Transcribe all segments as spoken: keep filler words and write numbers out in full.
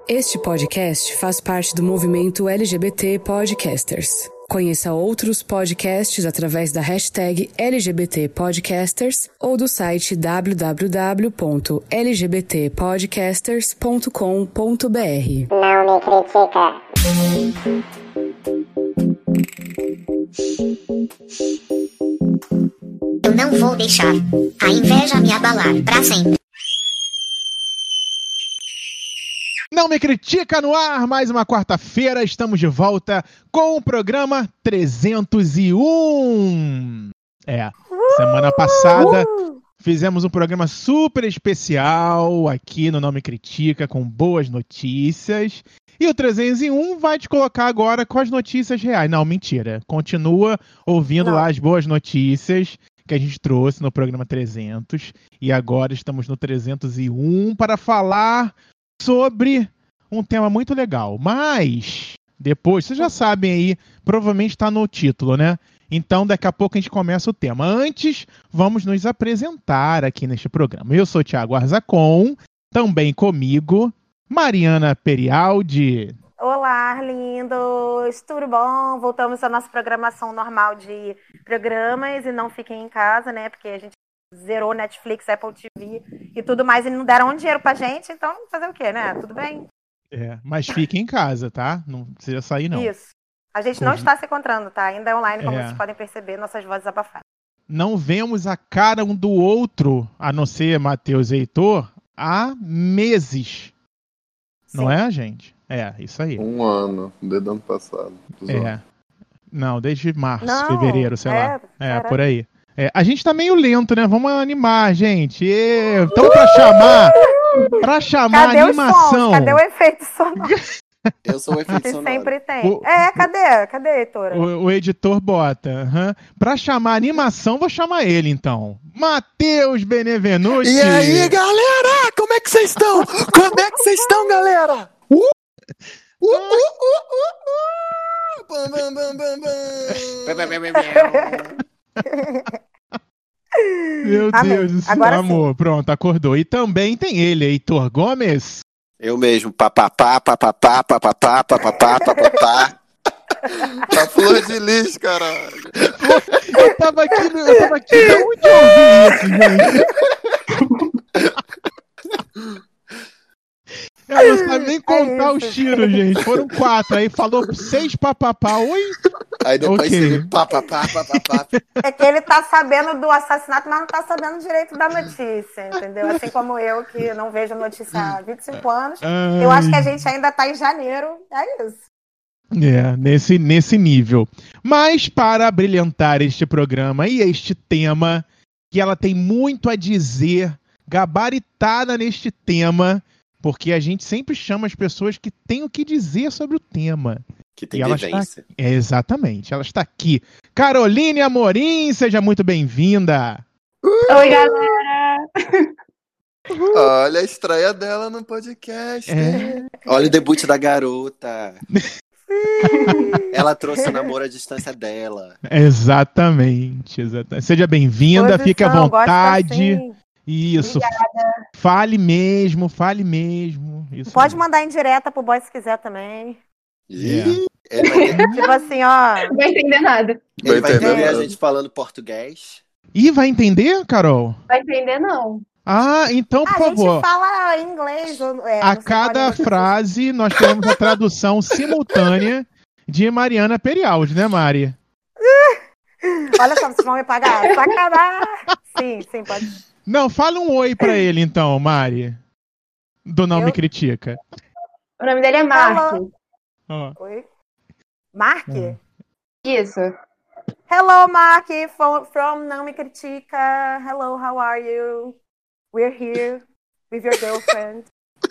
Este podcast faz parte do movimento L G B T Podcasters. Conheça outros podcasts através da hashtag L G B T Podcasters ou do site w w w ponto l g b t podcasters ponto com ponto b r. Não me critica. Eu não vou deixar a inveja me abalar pra sempre. Não me critica no ar, mais uma quarta-feira, estamos de volta com o programa trezentos e um. É, semana passada fizemos um programa super especial aqui no Não Me Critica, com boas notícias. E o trezentos e um vai te colocar agora com as notícias reais. Não, mentira. Continua ouvindo Não. lá as boas notícias que a gente trouxe no programa trezentos. E agora estamos no trezentos e um para falar sobre um tema muito legal. Mas, depois, vocês já sabem aí, provavelmente está no título, né? Então, daqui a pouco a gente começa o tema. Antes, vamos nos apresentar aqui neste programa. Eu sou o Thiago Arzacon, também comigo, Mariana Perialdi. Olá, lindos! Tudo bom? Voltamos à nossa programação normal de programas e não fiquem em casa, né? Porque a gente zerou Netflix, Apple T V e tudo mais e não deram dinheiro pra gente, então fazer o quê, né? Tudo bem? É, mas fique em casa, tá? Não precisa sair, não. Isso. A gente não Corre- está se encontrando, tá? Ainda é online, como É. vocês podem perceber, nossas vozes abafadas. Não vemos a cara um do outro, a não ser Matheus e Heitor, há meses. Não Sim. é, gente? É, isso aí. Um ano, desde o ano passado. dos anos. É. Não, desde março, Não, fevereiro, sei é, lá. É, caraca. por aí. É, a gente tá meio lento, né? Vamos animar, gente. E, então, pra chamar, pra chamar Cadê a os animação. sons? Cadê o efeito sonoro Eu sou o efeito que sonoro. sempre tem? O- É, cadê? Cadê, Heitora? O, o editor bota. aham. Pra chamar a animação, vou chamar ele, então. Matheus Benevenuti. E aí, galera? Como é que vocês estão? Como é que vocês estão, galera? Uh! Uh, uh, uh, uh, uh! Bam, bam, bam, bam, bam. Meu Amei. Deus do céu, Agora sim. amor. Pronto, acordou. E também tem ele, Heitor Gomes. Eu mesmo, papapá, papapá, papapá, papapá, papapá. Tá flor de lis, caralho. Eu tava aqui, eu tava aqui, de onde eu ouvi isso, gente? Eu não sabe nem contar isso. os tiros, gente. Foram quatro, aí falou seis papapá. Oi? Aí depois Ok. você papapá, papapá. É que ele tá sabendo do assassinato, mas não tá sabendo direito da notícia, entendeu? Assim como eu, que não vejo notícia há vinte e cinco anos. Eu acho que a gente ainda tá em janeiro. É isso. É, nesse, nesse nível. Mas para brilhantar este programa e este tema, que ela tem muito a dizer, gabaritada neste tema, porque a gente sempre chama as pessoas que têm o que dizer sobre o tema. Que tem E ela está... vivência. É, exatamente, ela está aqui. Caroline Amorim, seja muito bem-vinda. Oi, galera! Olha a estreia dela no podcast. É. Olha o debut da garota. Ela trouxe o namoro à distância dela. Exatamente, exatamente. Seja bem-vinda, Posição, fique à gosto vontade. assim. Isso. Fale mesmo, fale mesmo. Isso Pode aí. mandar em direta pro boy se quiser também. Ih, ele vai, Tipo assim, ó. Não vai entender nada. ele vai entender ver a nada. gente falando português. Ih, vai entender, Carol? Vai entender, não. Ah, então, por A gente favor. fala inglês. ou- É, A não sei cada qual é a- frase, nós temos a tradução simultânea de Mariana Perialdi, né, Mari? Olha só, vocês vão me pagar. Sacanagem. Sim, sim, pode. Não, fala um oi pra ele, então, Mari. Do Não Eu? Me Critica. O nome dele é Mark. Ó. Oi? Mark? Hum. Isso. Hello, Mark, from, from Não Me Critica. Hello, how are you? We're here with your girlfriend.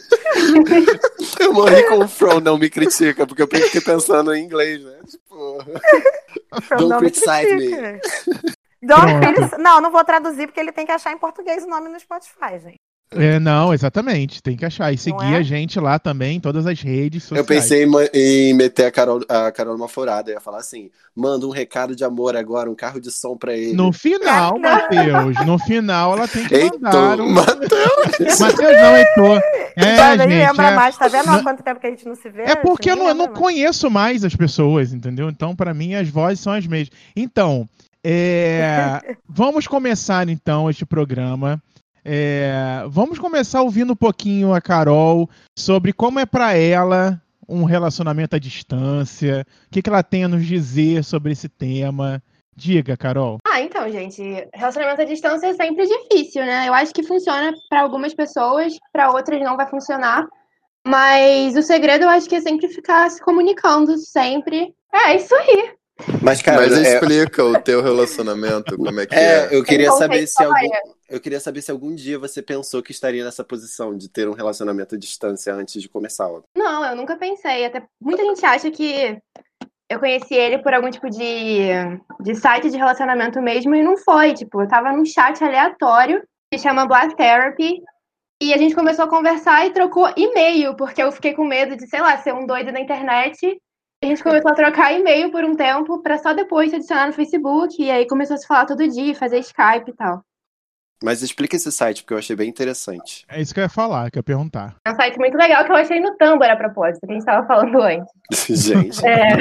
Eu morri com o From Não Me Critica, porque eu fiquei pensando em inglês, né? Tipo, From Don't Não Me criticize me. Critica. Don't Pronto. criticize- Não, não vou traduzir porque ele tem que achar em português o nome no Spotify, gente. É, não, exatamente. Tem que achar. E Não seguir é? a gente lá também em todas as redes Eu sociais. pensei em, ma- em meter a Carol, a Carol numa furada. Eu ia falar assim: manda um recado de amor agora, um carro de som pra ele. No final, Matheus, no final ela tem que mandar Heitor, um... Matheus! Matheus não, Heitor. É, Já nem gente, lembra é... mais, tá vendo há Não- quanto tempo que a gente não se vê? É porque eu Nem não, eu não lembra mais. conheço mais as pessoas, entendeu? Então, pra mim, as vozes são as mesmas. Então, é, vamos começar, então, este programa. É, vamos começar ouvindo um pouquinho a Carol sobre como é pra ela um relacionamento à distância, o que, que ela tem a nos dizer sobre esse tema. Diga, Carol. Ah, então, gente, relacionamento à distância é sempre difícil, né? Eu acho que funciona pra algumas pessoas, pra outras não vai funcionar. Mas o segredo eu acho que é sempre ficar se comunicando, sempre. É, isso aí. Mas, cara, Mas é, explica o teu relacionamento, como é que é, é. eu queria Então, saber tem se algum, história. eu queria saber se algum dia você pensou que estaria nessa posição de ter um relacionamento à distância antes de começar. Não, eu nunca pensei. Até muita gente acha que eu conheci ele por algum tipo de, de site de relacionamento mesmo, e não foi. Tipo, eu tava num chat aleatório que chama Black Therapy. E a gente começou a conversar e trocou e-mail, porque eu fiquei com medo de, sei lá, ser um doido na internet. A gente começou a trocar e-mail por um tempo, pra só depois se adicionar no Facebook. E aí começou a se falar todo dia, fazer Skype e tal. Mas explica esse site, porque eu achei bem interessante. É isso que eu ia falar, que eu ia perguntar. É um site muito legal que eu achei no Tumblr, a propósito, que a gente tava falando antes. Gente.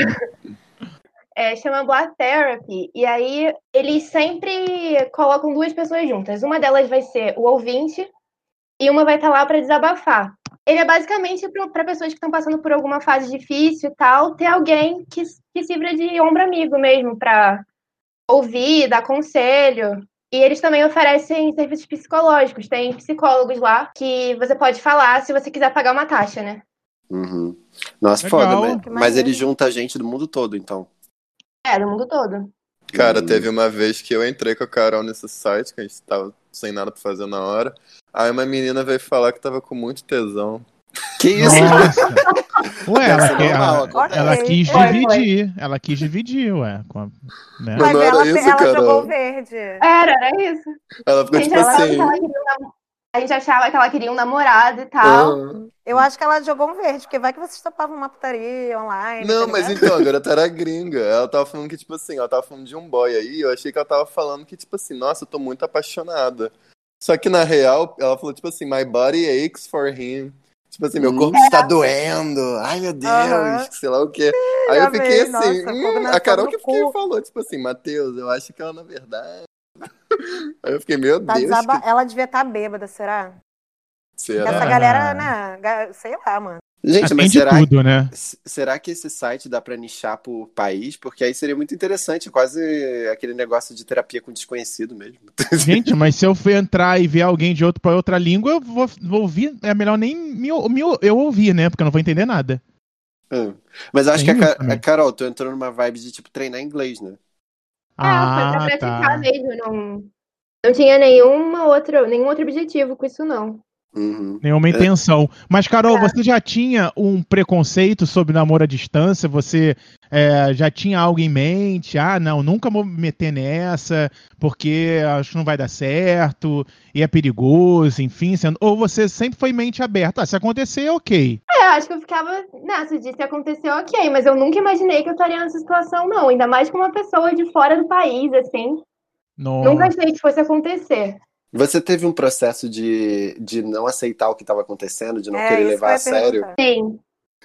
É, chama Black Therapy, e aí eles sempre colocam duas pessoas juntas. Uma delas vai ser o ouvinte, e uma vai estar lá para desabafar. Ele é basicamente para pessoas que estão passando por alguma fase difícil e tal, ter alguém que, que sirva de ombro amigo mesmo, para ouvir, dar conselho. E eles também oferecem serviços psicológicos. Tem psicólogos lá que você pode falar se você quiser pagar uma taxa, né? Uhum. Nossa, Legal. foda, mas, Que mas maneiro. ele junta a gente do mundo todo, então. É, do mundo todo. Cara, Hum. teve uma vez que eu entrei com a Carol nesse site, que a gente tava sem nada pra fazer na hora. Aí uma menina veio falar que tava com muito tesão. Que isso? Nossa! Ué, ela, Deve ser quer- normal, ela, acontece. ela quis Foi, foi. dividir. Ela quis dividir, ué. Com a- né? Mas Mas não era ela, isso, ela Carol. jogou o verde. Era, era isso. Ela A ficou gente, tipo achava assim. que ela queria um nam- a gente achava que ela queria um namorado e tal. "Ah". Eu acho que ela jogou um verde, porque vai que vocês topavam uma putaria online. Não, tá mas ligado? então, a garota era gringa. Ela tava falando que, tipo assim, ela tava falando de um boy aí. Eu achei que ela tava falando que, tipo assim, nossa, eu tô muito apaixonada. Só que na real, ela falou, tipo assim, my body aches for him. Tipo assim, meu Hum. corpo está doendo. Ai, meu Deus, Aham. sei lá o quê. Aí eu Já fiquei veio, assim, nossa, hum, fogo na a Carol no que fiquei, cu. falou, tipo assim, Matheus, eu acho que ela na verdade. Aí eu fiquei, meu Tá Deus, desaba- que Ela devia estar bêbada, será? será? Essa Ah. galera, né? ga- Sei lá, mano. Gente, Ah, mas tem de será, tudo, né? s- será que esse site dá pra nichar por país? Porque aí seria muito interessante, quase aquele negócio de terapia com desconhecido mesmo. Gente, mas se eu for entrar e ver alguém de outro para outra língua, eu vou, vou ouvir. É melhor nem me, me- eu ouvir, né? Porque eu não vou entender nada. Hum. Mas eu acho Tem que a, isso Ca- também. a Carol, tu entrou numa vibe de tipo treinar inglês, né? É, foi pra Ah, praticar tá. mesmo. Não, não tinha nenhuma outra, nenhum outro objetivo com isso, não. Uhum. Nenhuma intenção. Mas, Carol, É. você já tinha um preconceito sobre namoro à distância? Você é, já tinha algo em mente? Ah, não, nunca vou me meter nessa, porque acho que não vai dar certo, e é perigoso, enfim. Sendo... Ou você sempre foi mente aberta? Ah, se acontecer, ok. É, acho que eu ficava nessa de se aconteceu, ok, mas eu nunca imaginei que eu estaria nessa situação, não. Ainda mais com uma pessoa de fora do país, assim. Nossa. Nunca achei que fosse acontecer. Você teve um processo de, de não aceitar o que estava acontecendo, de não É, querer isso levar que eu a ia sério? perguntar. Sim.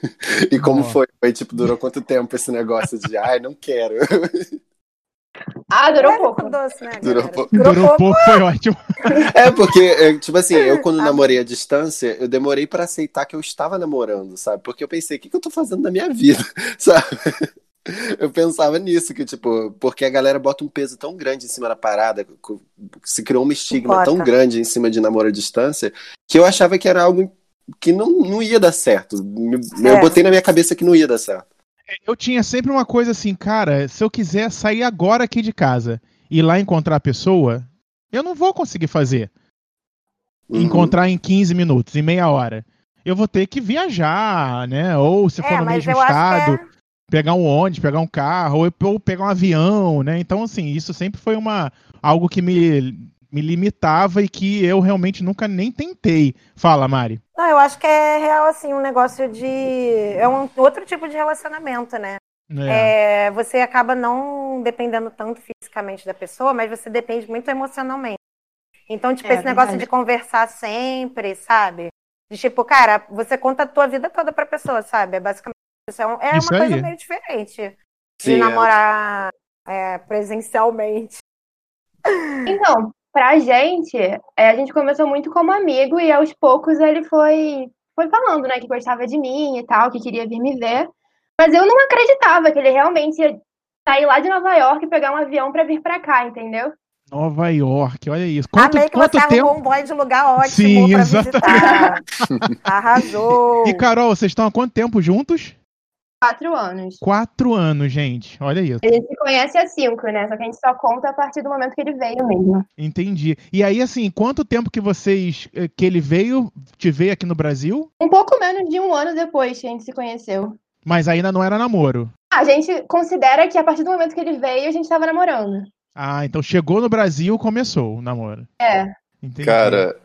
E como Nossa. foi? Foi tipo, durou quanto tempo esse negócio de ai, não quero? Ah, durou Leve pouco. com doce, né, Durou galera? pouco. Durou, Durou pouco. pouco, foi ótimo. É, porque, é, tipo assim, eu quando Ah. namorei à distância, eu demorei pra aceitar que eu estava namorando, sabe? Porque eu pensei, o que, que eu tô fazendo na minha vida, sabe? Eu pensava nisso, que tipo, porque a galera bota um peso tão grande em cima da parada, co- se criou um estigma Bota. tão grande em cima de namoro à distância, que eu achava que era algo que não, não ia dar certo. Me- Eu É. botei na minha cabeça que não ia dar certo. Eu tinha sempre uma coisa assim, cara, se eu quiser sair agora aqui de casa e ir lá encontrar a pessoa, eu não vou conseguir fazer. Uhum. Encontrar em quinze minutos, em meia hora. Eu vou ter que viajar, né? Ou se for É, no mas mesmo eu acho estado, que é... pegar um ônibus, pegar um carro, ou, ou pegar um avião, né? Então, assim, isso sempre foi uma algo que me me limitava e que eu realmente nunca nem tentei. Fala, Mari. Não, eu acho que é real, assim, um negócio de... É um outro tipo de relacionamento, né? É. É, você acaba não dependendo tanto fisicamente da pessoa, mas você depende muito emocionalmente. Então, tipo, É, esse negócio verdade. de conversar sempre, sabe? De tipo, cara, você conta a tua vida toda pra pessoa, sabe? É basicamente isso. É, um- é Isso uma coisa aí. meio diferente de Sim, é. namorar é, presencialmente. Então, pra gente, é, a gente começou muito como amigo e aos poucos ele foi, foi falando, né, que gostava de mim e tal, que queria vir me ver. Mas eu não acreditava que ele realmente ia sair lá de Nova York e pegar um avião pra vir pra cá, entendeu? Nova York, olha isso. Quanto, Amei que quanto você arrumou tempo? um boy de lugar ótimo Sim, pra exatamente. visitar. Arrasou. E, Carol, vocês estão há quanto tempo juntos? Quatro anos. Quatro anos, gente. Olha isso. A gente se conhece há cinco, né? Só que a gente só conta a partir do momento que ele veio mesmo. Entendi. E aí, assim, quanto tempo que vocês. eh, que ele veio, te veio aqui no Brasil? Um pouco menos de um ano depois que a gente se conheceu. Mas ainda não era namoro. A gente considera que a partir do momento que ele veio, a gente tava namorando. Ah, então chegou no Brasil, começou o namoro. É. Entendi. Cara,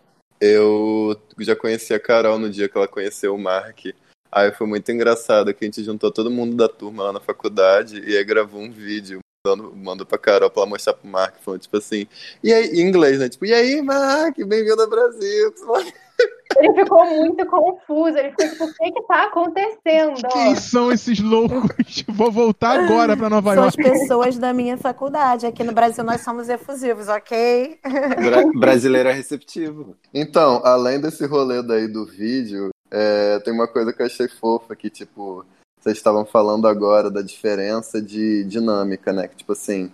eu já conheci a Carol no dia que ela conheceu o Mark. Aí foi muito engraçado que a gente juntou todo mundo da turma lá na faculdade e aí gravou um vídeo, mandando, mandou pra Carol pra ela mostrar pro Mark, falando tipo assim, e aí, em inglês, né? Tipo, e aí, Mark, bem-vindo ao Brasil. Ele ficou muito confuso. Ele ficou tipo, o que que tá acontecendo? Quem são esses loucos? Vou voltar agora pra Nova São as York. pessoas da minha faculdade. Aqui no Brasil nós somos efusivos, ok? Bra- brasileiro é receptivo. Então, além desse rolê daí do vídeo, é, tem uma coisa que eu achei fofa que, tipo, vocês estavam falando agora da diferença de dinâmica, né? Que, tipo assim,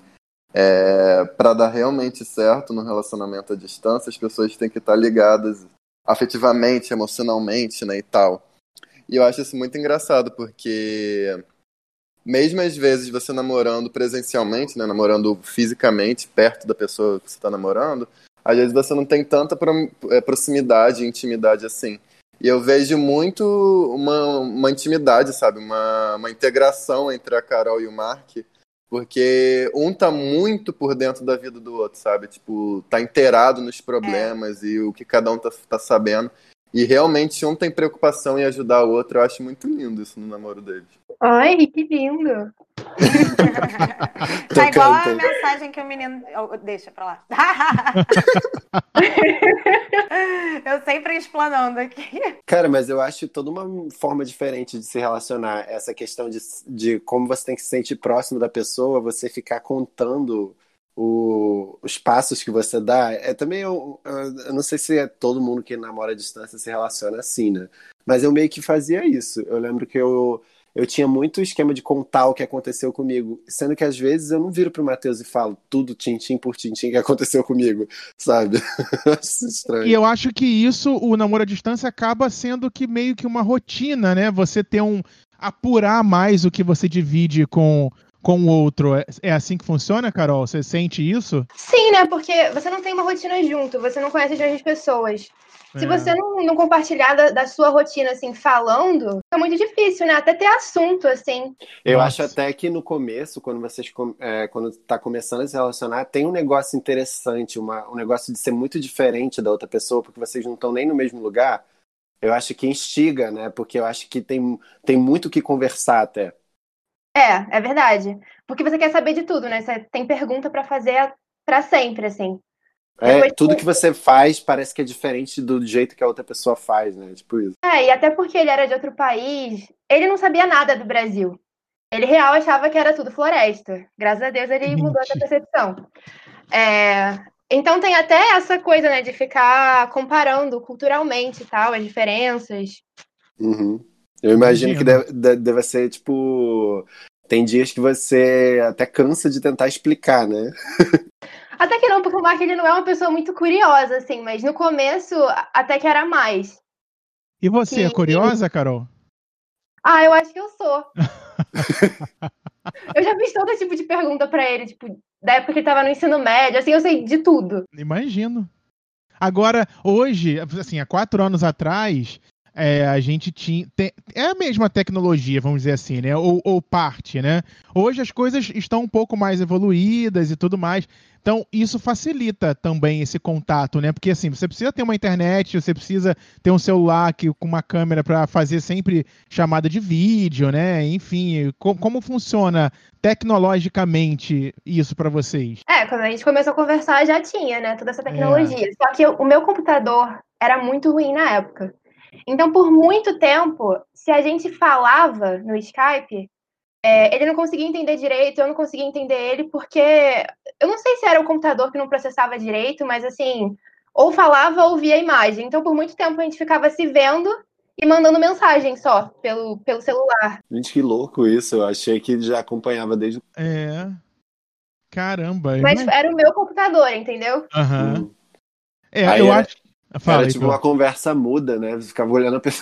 é, para dar realmente certo no relacionamento à distância, as pessoas têm que estar ligadas afetivamente, emocionalmente, né, e tal. E eu acho isso muito engraçado, porque mesmo às vezes você namorando presencialmente, né, namorando fisicamente, perto da pessoa que você está namorando, às vezes você não tem tanta pro- é, proximidade, intimidade assim. E eu vejo muito uma, uma intimidade, sabe? Uma, uma integração entre a Carol e o Mark, porque um tá muito por dentro da vida do outro, sabe? Tipo, tá inteirado nos problemas e o que cada um tá, tá sabendo. E realmente um tem preocupação em ajudar o outro. Eu acho muito lindo isso no namoro deles. Ai, que lindo. Tá igual a Tocante. mensagem que o menino. Oh, deixa pra lá. Eu sempre explanando aqui. Cara, mas eu acho toda uma forma diferente de se relacionar. Essa questão de, de como você tem que se sentir próximo da pessoa, você ficar contando o- os passos que você dá. É também, eu, eu, eu não sei se é todo mundo que namora à distância se relaciona assim, né? Mas eu meio que fazia isso. Eu lembro que eu, eu tinha muito esquema de contar o que aconteceu comigo, sendo que às vezes eu não viro pro Matheus e falo tudo tintim por tintim que aconteceu comigo, sabe? Acho isso estranho. E eu acho que isso, o namoro à distância, acaba sendo que meio que uma rotina, né? Você ter um. Apurar mais o que você divide com, com o outro. É, é assim que funciona, Carol? Você sente isso? Sim, né? Porque você não tem uma rotina junto, você não conhece as mesmas pessoas. Se É. você não, não compartilhar da, da sua rotina, assim, falando, é muito difícil, né? Até ter assunto, assim. Eu Nossa. acho até que no começo, quando vocês com- é, quando tá começando a se relacionar, tem um negócio interessante, uma, um negócio de ser muito diferente da outra pessoa, porque vocês não estão nem no mesmo lugar. Eu acho que instiga, né? Porque eu acho que tem, tem muito o que conversar até. É, é verdade. Porque você quer saber de tudo, né? Você tem pergunta pra fazer pra sempre, assim. É, Depois- tudo que você faz parece que é diferente do jeito que a outra pessoa faz, né? Tipo isso. É, e até porque ele era de outro país, ele não sabia nada do Brasil. Ele real achava que era tudo floresta. Graças a Deus ele mudou essa percepção. É, então tem até essa coisa, né, de ficar comparando culturalmente e tal, as diferenças. Uhum. Eu imagino Imagino. que deve, de- deve ser, tipo... Tem dias que você até cansa de tentar explicar, né? Até que não, porque o Mark ele não é uma pessoa muito curiosa, assim, mas no começo a- até que era mais. E você, é Que- curiosa, Carol? Ah, eu acho que eu sou. Eu já fiz todo tipo de pergunta pra ele, tipo, da época que ele tava no ensino médio, assim, eu sei de tudo. Imagino. Agora, hoje, assim, há quatro anos atrás, é, a gente tinha. Tem, é a mesma tecnologia, vamos dizer assim, né? Ou, ou parte, né? Hoje as coisas estão um pouco mais evoluídas e tudo mais. Então, isso facilita também esse contato, né? Porque assim, você precisa ter uma internet, você precisa ter um celular que, com uma câmera para fazer sempre chamada de vídeo, né? Enfim, co- como funciona tecnologicamente isso para vocês? É, quando a gente começou a conversar já tinha, né, toda essa É. tecnologia. Só que o meu computador era muito ruim na época. Então, por muito tempo, se a gente falava no Skype, é, ele não conseguia entender direito, eu não conseguia entender ele, porque eu não sei se era o computador que não processava direito, mas assim, ou falava ou via imagem. Então, por muito tempo, a gente ficava se vendo e mandando mensagem só pelo, pelo celular. Gente, que louco isso. Eu achei que ele já acompanhava desde. É. Caramba, Mas mas. era o meu computador, entendeu? Aham. Hum. É, Aí eu era, acho. Fala, era tipo Heitor. uma conversa muda, né? Você ficava olhando a pessoa.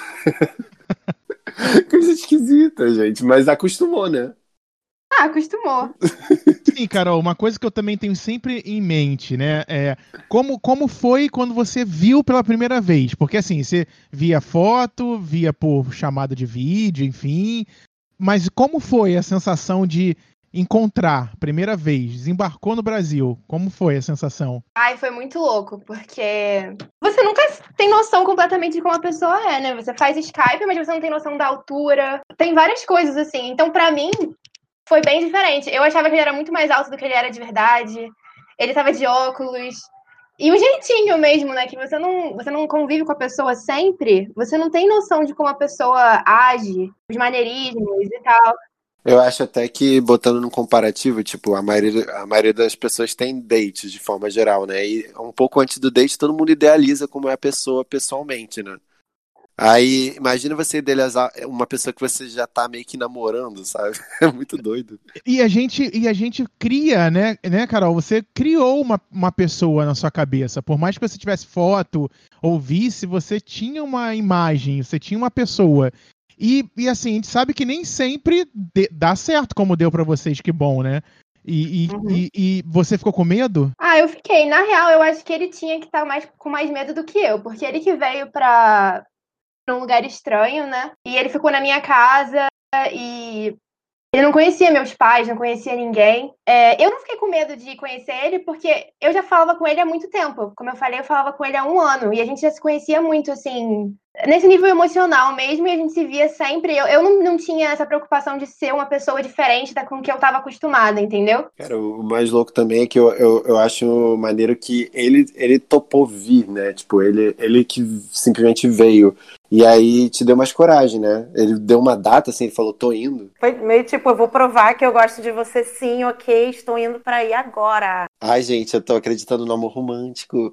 Coisa esquisita, gente. Mas acostumou, né? Ah, acostumou. Sim, Carol, uma coisa que eu também tenho sempre em mente, né? É como, como foi quando você viu pela primeira vez? Porque assim, você via foto, via por chamada de vídeo, enfim. Mas como foi a sensação de encontrar, primeira vez, desembarcou no Brasil? Como foi a sensação? Ai, foi muito louco, porque você nunca tem noção completamente de como a pessoa é, né? Você faz Skype, mas você não tem noção da altura. Tem várias coisas assim. Então, pra mim, foi bem diferente. Eu achava que ele era muito mais alto do que ele era de verdade. Ele tava de óculos. E o jeitinho mesmo, né? Que você não, você não convive com a pessoa sempre, você não tem noção de como a pessoa age, os maneirismos e tal. Eu acho até que, botando num comparativo, tipo, a maioria, a maioria das pessoas tem dates de forma geral, né? E um pouco antes do date, todo mundo idealiza como é a pessoa pessoalmente, né? Aí, imagina você idealizar uma pessoa que você já tá meio que namorando, sabe? É muito doido. E a gente, e a gente cria, né, né, Carol? Você criou uma, uma pessoa na sua cabeça. Por mais que você tivesse foto ou visse, você tinha uma imagem, você tinha uma pessoa. E, e assim, a gente sabe que nem sempre de- dá certo como deu pra vocês, que bom, né? E, e, Uhum. e, e você ficou com medo? Ah, eu fiquei. Na real, eu acho que ele tinha que estar mais, com mais medo do que eu, porque ele que veio pra um lugar estranho, né? E ele ficou na minha casa e ele não conhecia meus pais, não conhecia ninguém. É, eu não fiquei com medo de conhecer ele, porque eu já falava com ele há muito tempo. Como eu falei, eu falava com ele há um ano. E a gente já se conhecia muito, assim, nesse nível emocional mesmo. E a gente se via sempre. Eu, eu não, não tinha essa preocupação de ser uma pessoa diferente da com que eu estava acostumada, entendeu? Cara, o mais louco também é que eu, eu, eu acho maneiro que ele, ele topou vir, né? Tipo, ele, ele que simplesmente veio. E aí te deu mais coragem, né? Ele deu uma data, assim, ele falou, tô indo. Foi meio tipo, eu vou provar que eu gosto de você sim, ok, estou indo pra aí agora. Ai, gente, eu tô acreditando no amor romântico.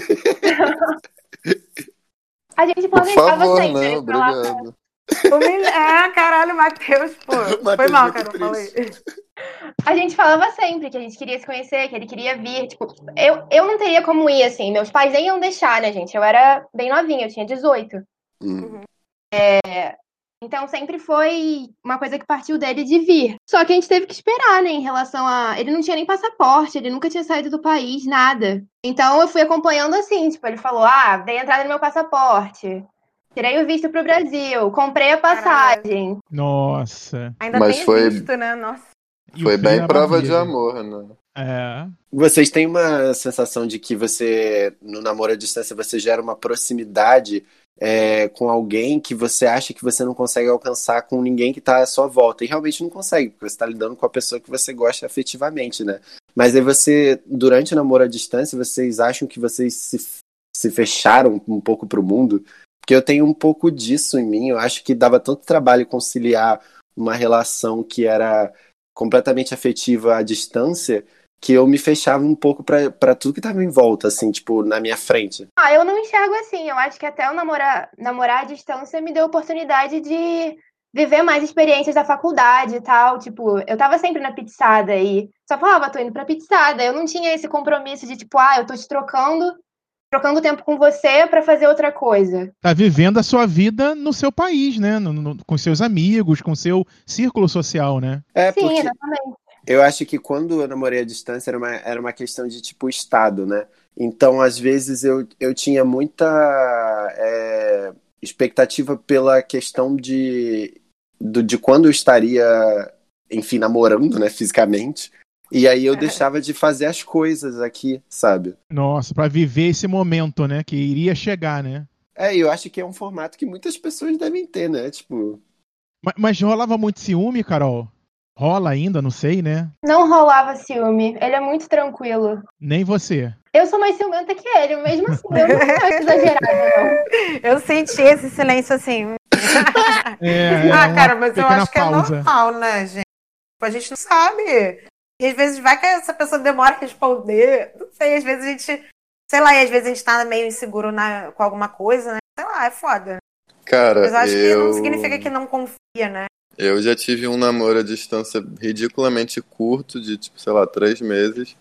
A gente Por planejava favor, sempre. né? Ele falava, Obrigado. Humilha... Ah, caralho, Matheus, pô. Foi Matheus mal, muito cara, eu falei. triste. a gente falava sempre que a gente queria se conhecer, que ele queria vir. Tipo, eu, eu não teria como ir, assim. Meus pais nem iam deixar, né, gente? Eu era bem novinha, eu tinha dezoito. Hum. Então sempre foi uma coisa que partiu dele de vir. Só que a gente teve que esperar, né, em relação a... Ele não tinha nem passaporte, ele nunca tinha saído do país, nada. Então eu fui acompanhando assim, tipo, ele falou, ah, dei entrada no meu passaporte, tirei o visto pro Brasil, comprei a passagem. Nossa. Ainda Mas tem foi- visto, né? Nossa. E o Foi frio bem na prova de barriga. amor, né? É. Vocês têm uma sensação de que você, no namoro à distância, você gera uma proximidade é, com alguém que você acha que você não consegue alcançar com ninguém que tá à sua volta. E realmente não consegue, porque você tá lidando com a pessoa que você gosta afetivamente, né? Mas aí você, durante o namoro à distância, vocês acham que vocês se, se fecharam um pouco pro mundo? Porque eu tenho um pouco disso em mim. Eu acho que dava tanto trabalho conciliar uma relação que era completamente afetiva à distância, que eu me fechava um pouco pra, pra tudo que tava em volta, assim, tipo, na minha frente. Ah, eu não enxergo assim. Eu acho que até o namorar, namorar à distância me deu oportunidade de viver mais experiências da faculdade e tal. Tipo, eu tava sempre na pizzada e só falava, tô indo pra pizzada. Eu não tinha esse compromisso de, tipo, ah, eu tô te trocando, trocando tempo com você pra fazer outra coisa. Tá vivendo a sua vida no seu país, né? No- no- com seus amigos, com seu círculo social, né? É, Sim, porque exatamente. eu acho que quando eu namorei à distância era uma, era uma questão de, tipo, estado, né? Então, às vezes, eu, eu tinha muita... é, expectativa pela questão de, do, de quando eu estaria, enfim, namorando, né, fisicamente. E aí eu deixava de fazer as coisas aqui, sabe? Nossa, pra viver esse momento, né? Que iria chegar, né? É, eu acho que é um formato que muitas pessoas devem ter, né? Tipo... Mas, mas rolava muito ciúme, Carol? Rola ainda, não sei, né? Não rolava ciúme. Ele é muito tranquilo. Nem você. Eu sou mais ciumenta que ele, mesmo assim. Eu não acho exagerada, não. Eu senti esse silêncio assim. É, é ah, uma cara, mas eu pequena acho que pausa. é normal, né, gente? A gente não sabe. E às vezes vai que essa pessoa demora a responder. Não sei, às vezes a gente... Sei lá, e às vezes a gente tá meio inseguro na, com alguma coisa, né? Sei lá, é foda. Cara, Mas eu acho eu... que não significa que não confia, né? Eu já tive um namoro à distância ridiculamente curto, de, tipo, sei lá, três meses.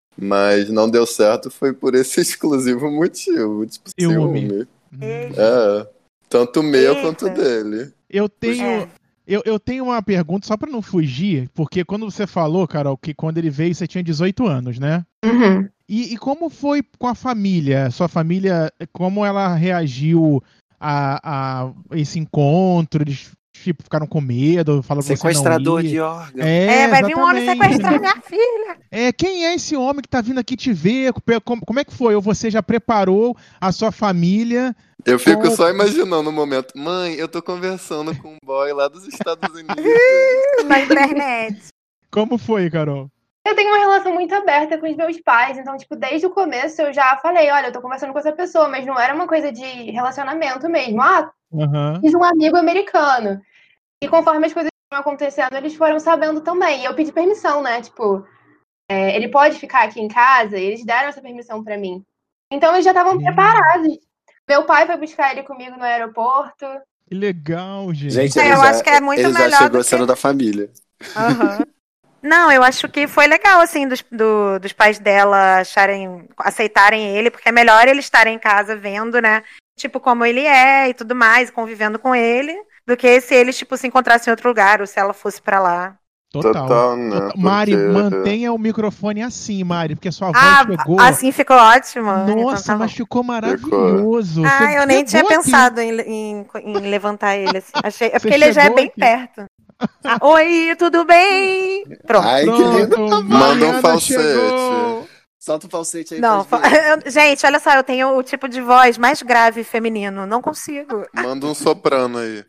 Mas não deu certo, foi por esse exclusivo motivo. Tipo, Ciúme. ciúme. Eita. É. Tanto meu Eita. quanto dele. Eu tenho... É. Eu, eu tenho uma pergunta, só pra não fugir, porque quando você falou, Carol, que quando ele veio você tinha dezoito anos, né? Uhum. E, e como foi com a família? Sua família, como ela reagiu a, a esse encontro? Eles, tipo, ficaram com medo? Falaram pra você não Sequestrador ir? de órgãos. É, É, vai vir um homem exatamente. sequestrar minha filha. É, quem é esse homem que tá vindo aqui te ver? Como, como é que foi? Ou você já preparou a sua família? Eu fico com- só imaginando o momento. Mãe, eu tô conversando com um boy lá dos Estados Unidos. Na internet. Como foi, Carol? Eu tenho uma relação muito aberta com os meus pais, então, tipo, desde o começo eu já falei, olha, eu tô conversando com essa pessoa, mas não era uma coisa de relacionamento mesmo. Ah, Aham. fiz um amigo americano. E conforme as coisas foram acontecendo, eles foram sabendo também. E eu pedi permissão, né? Tipo, é, ele pode ficar aqui em casa? E eles deram essa permissão pra mim. Então eles já estavam Hum. preparados. Meu pai foi buscar ele comigo no aeroporto. Que legal, gente. Gente, É, ele eu já, acho que é muito ele já melhor chegou do que- sendo da família. Aham. Não, eu acho que foi legal, assim, dos, do- dos pais dela acharem, aceitarem ele, porque é melhor eles estarem em casa vendo, né? Tipo, como ele é e tudo mais, convivendo com ele, do que se eles, tipo, se encontrassem em outro lugar, ou se ela fosse pra lá. Total. Total, né? Total. Mari, Porque- mantenha o microfone assim, Mari, porque sua voz Ah, chegou. assim ficou ótimo. Então Nossa, tá bom. mas ficou maravilhoso. Ah, Você eu nem tinha chegou aqui. pensado em, em- em levantar ele, assim. Achei, é Você porque ele já é chegou bem aqui. perto. Ah, oi, tudo bem? Pronto. Ai, que lindo. Pronto, Manda um Mariana falsete. chegou. Solta o falsete aí. Não, faz ver. eu- gente, olha só, eu tenho o tipo de voz mais grave feminino. Não consigo. Manda um soprano aí.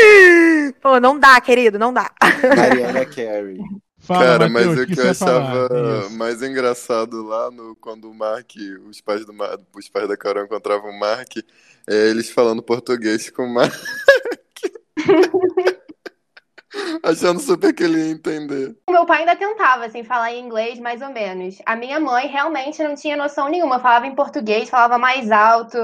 Pô, não dá, querido, não dá. Mariana Carey. Fala, Cara, Matheus, mas o o que que eu você ia falar? achava Isso. mais engraçado lá no, quando o Mark, os pais do Mar, os pais da Carol encontravam o Mark, é eles falando português com o Mark. Achando super que ele ia entender. O meu pai ainda tentava, assim, falar em inglês, mais ou menos. A minha mãe realmente não tinha noção nenhuma. Falava em português, falava mais alto.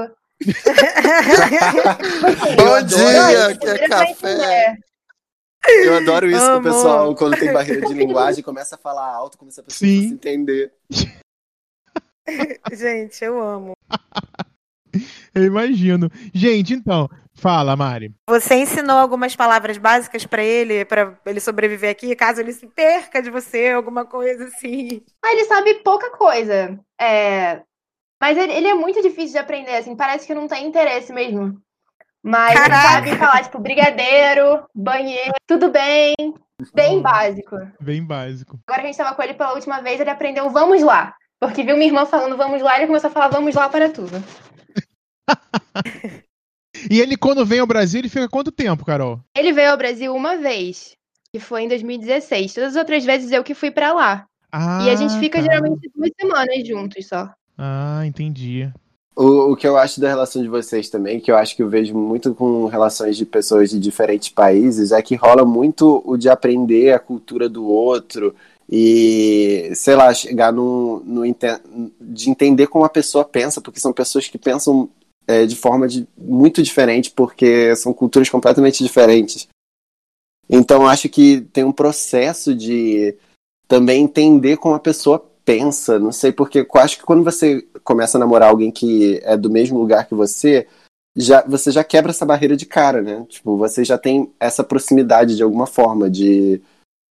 Bom adoro dia, isso, quer Vira pra café? entender. Eu adoro isso Amo. que o pessoal, quando tem barreira de linguagem, começa a falar alto, começa a pessoa Sim. se entender. Gente, eu amo. Eu imagino. Gente, então, fala, Mari. Você ensinou algumas palavras básicas pra ele, pra ele sobreviver aqui, caso ele se perca de você, alguma coisa assim. Ah, ele sabe pouca coisa. É... Mas ele, ele é muito difícil de aprender, assim, parece que não tem interesse mesmo. Mas Caraca! ele sabe falar, tipo, brigadeiro, banheiro, tudo bem, bem básico. Bem básico. Agora que a gente tava com ele pela última vez, ele aprendeu vamos lá. Porque viu minha irmã falando vamos lá, ele começou a falar vamos lá para tudo. E ele, quando vem ao Brasil, ele fica quanto tempo, Carol? Ele veio ao Brasil uma vez, que foi em dois mil e dezesseis. Todas as outras vezes eu que fui pra lá. Ah, E a gente fica tá. geralmente duas semanas juntos só. Ah, entendi. O, o que eu acho da relação de vocês também, que eu acho que eu vejo muito com relações de pessoas de diferentes países, é que rola muito o de aprender a cultura do outro e, sei lá, chegar no, no ente- de entender como a pessoa pensa, porque são pessoas que pensam é, de forma de, muito diferente, porque são culturas completamente diferentes. Então, eu acho que tem um processo de também entender como a pessoa pensa, não sei, porque eu acho que quando você começa a namorar alguém que é do mesmo lugar que você, já, você já quebra essa barreira de cara, né? Tipo, você já tem essa proximidade de alguma forma, de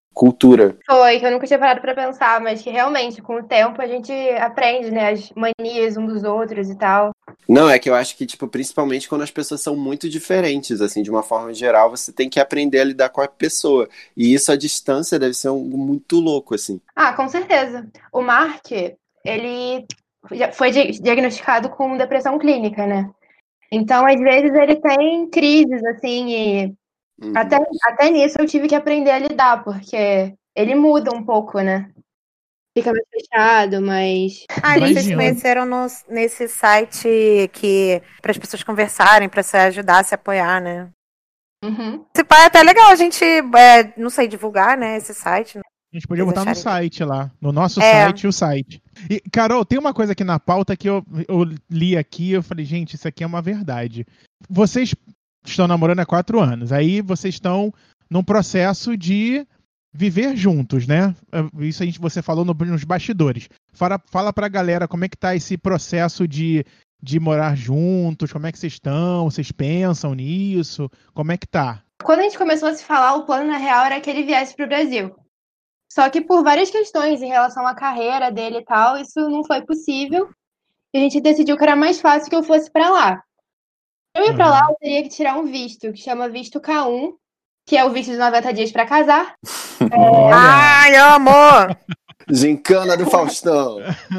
cultura. Foi, que eu nunca tinha parado pra pensar, mas que realmente, com o tempo, a gente aprende, né, as manias um dos outros e tal. Não, é que eu acho que, tipo, principalmente quando as pessoas são muito diferentes, assim, de uma forma geral, você tem que aprender a lidar com a pessoa. E isso, à distância, deve ser algo muito louco, assim. Ah, com certeza. O Mark, ele já foi di- diagnosticado com depressão clínica, né? Então, às vezes, ele tem crises, assim, e Uhum. até, até nisso eu tive que aprender a lidar, porque ele muda um pouco, né? Fica mais fechado, mas... Ah, e vocês se Imagino. conheceram no- nesse site que para as pessoas conversarem, para se ajudar, se apoiar, né? Uhum. Esse pai é até legal a gente, é, não sei, divulgar, né, esse site. Né? A gente podia Vocês botar no acharem site lá, no nosso É. site e o site. E, Carol, tem uma coisa aqui na pauta que eu, eu li aqui e eu falei, gente, isso aqui é uma verdade. Vocês estão namorando há quatro anos, aí vocês estão num processo de viver juntos, né? Isso a gente, você falou no- nos bastidores. Fala, fala pra galera como é que tá esse processo de, de morar juntos, como é que vocês estão, vocês pensam nisso, como é que tá? Quando a gente começou a se falar, o plano, na real, era que ele viesse pro Brasil. Só que por várias questões em relação à carreira dele e tal, isso não foi possível. E a gente decidiu que era mais fácil que eu fosse pra lá. Pra eu ir pra lá, eu teria que tirar um visto, que chama visto K um, que é o visto de noventa dias pra casar. Olha! Ai, amo! Gincana do Faustão.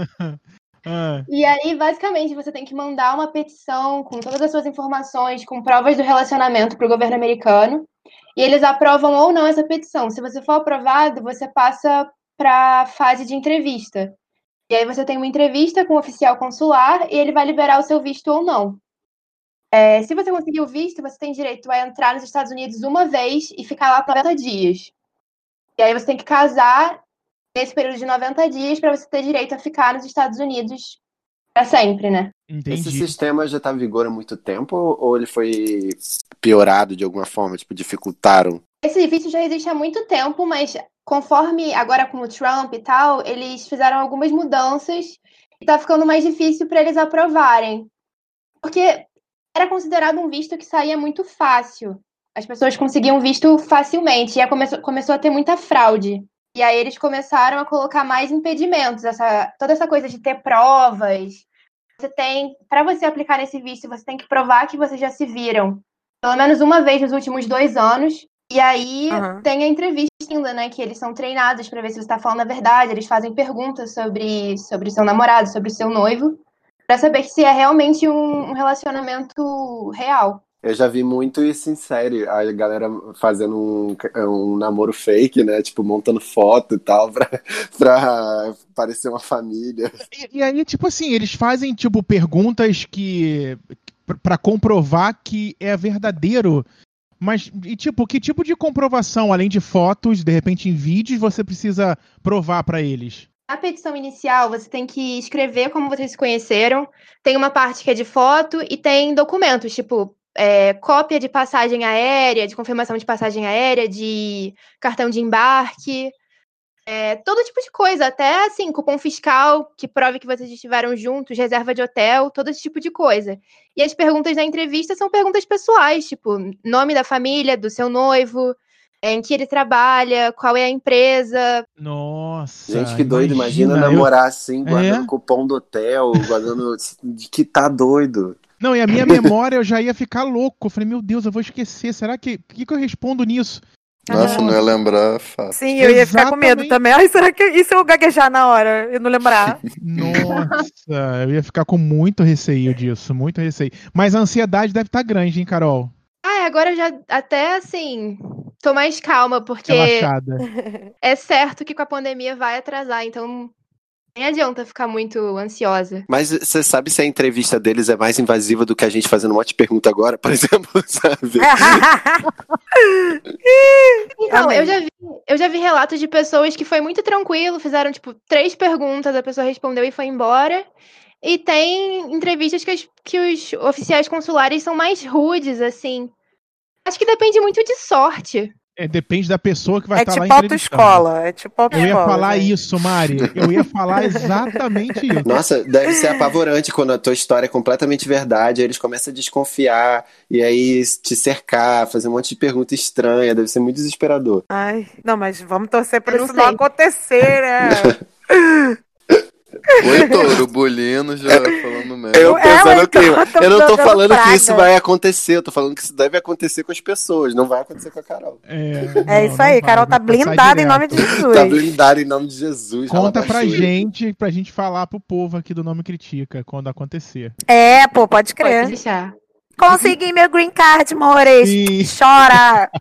Ah, E aí, basicamente, você tem que mandar uma petição com todas as suas informações, com provas do relacionamento pro governo americano. E eles aprovam ou não essa petição. Se você for aprovado, você passa pra fase de entrevista. E aí você tem uma entrevista com o oficial consular e ele vai liberar o seu visto ou não. É, se você conseguir o visto, você tem direito a entrar nos Estados Unidos uma vez e ficar lá por noventa dias. E aí você tem que casar nesse período de noventa dias para você ter direito a ficar nos Estados Unidos para sempre, né? Esse entendi. sistema já tá em vigor há muito tempo ou ele foi piorado de alguma forma? Tipo, dificultaram? Esse visto já existe há muito tempo, mas conforme agora com o Trump e tal, eles fizeram algumas mudanças e tá ficando mais difícil para eles aprovarem. Porque era considerado um visto que saía muito fácil. As pessoas conseguiam visto facilmente e aí começou, começou a ter muita fraude. E aí eles começaram a colocar mais impedimentos, essa, toda essa coisa de ter provas. Você tem, para você aplicar nesse visto, você tem que provar que vocês já se viram pelo menos uma vez nos últimos dois anos. E aí Uhum. tem a entrevista ainda, né? Que eles são treinados para ver se você está falando a verdade. Eles fazem perguntas sobre sobre o seu namorado, sobre o seu noivo, para saber se é realmente um, um relacionamento real. Eu já vi muito isso em série, a galera fazendo um, um namoro fake, né? Tipo, montando foto e tal, pra, pra parecer uma família. E, e aí, tipo assim, eles fazem, tipo, perguntas que... pra comprovar que é verdadeiro. Mas, e tipo, que tipo de comprovação, além de fotos, de repente em vídeos, você precisa provar pra eles? Na petição inicial, você tem que escrever como vocês se conheceram. Tem uma parte que é de foto e tem documentos, tipo, é, cópia de passagem aérea, de confirmação de passagem aérea, de cartão de embarque, é, todo tipo de coisa, até assim, cupom fiscal que prove que vocês estiveram juntos, reserva de hotel, todo esse tipo de coisa. E as perguntas da entrevista são perguntas pessoais, tipo, nome da família, do seu noivo, em que ele trabalha, qual é a empresa. Nossa. Gente, que doido, imagina, eu- namorar assim, guardando É? cupom do hotel, guardando. De que tá doido. Não, e a minha memória eu já ia ficar louco. Eu falei, meu Deus, eu vou esquecer. Será que. O que, que eu respondo nisso? Nossa, não ia lembrar fácil. Sim, eu ia ficar com medo Exatamente. também. Ai, será que e se eu gaguejar na hora? Eu não lembrar? Nossa, eu ia ficar com muito receio disso, muito receio. Mas a ansiedade deve estar grande, hein, Carol? Ah, agora eu já até assim, tô mais calma, porque Relaxada. é certo que com a pandemia vai atrasar, então nem adianta ficar muito ansiosa. Mas você sabe se a entrevista deles é mais invasiva do que a gente fazendo um monte de pergunta agora, por exemplo, sabe? Então, Amém. eu já, vi, eu já vi relatos de pessoas que foi muito tranquilo, fizeram, tipo, três perguntas, a pessoa respondeu e foi embora. E tem entrevistas que, as- que os oficiais consulares são mais rudes, assim. Acho que depende muito de sorte. É, depende da pessoa que vai É estar lá tipo entrevistando. autoescola. É tipo Eu autoescola. ia falar gente. isso, Mari. Eu ia falar exatamente isso. Nossa, deve ser apavorante quando a tua história é completamente verdade, aí eles começam a desconfiar, e aí te cercar, fazer um monte de pergunta estranha, deve ser muito desesperador. Ai, não, mas vamos torcer pra Eu não isso não sei. acontecer, né? Oi, Touro, Bolino já falando merda. Eu É, pensando ué, o clima. então, Eu não tô jogando falando que praga. isso vai acontecer, eu tô falando que isso deve acontecer com as pessoas, não vai acontecer com a Carol. É, É não, isso não aí, vai, Carol vai tá passar blindada em nome de direto. Jesus. Tá blindado em nome de Jesus. Conta pra Ralabaxúria. gente, pra gente falar pro povo aqui do Nome Critica quando acontecer. É, pô, pode Pode crer. deixar. Consegui meu green card, Mores. Sim. Chora.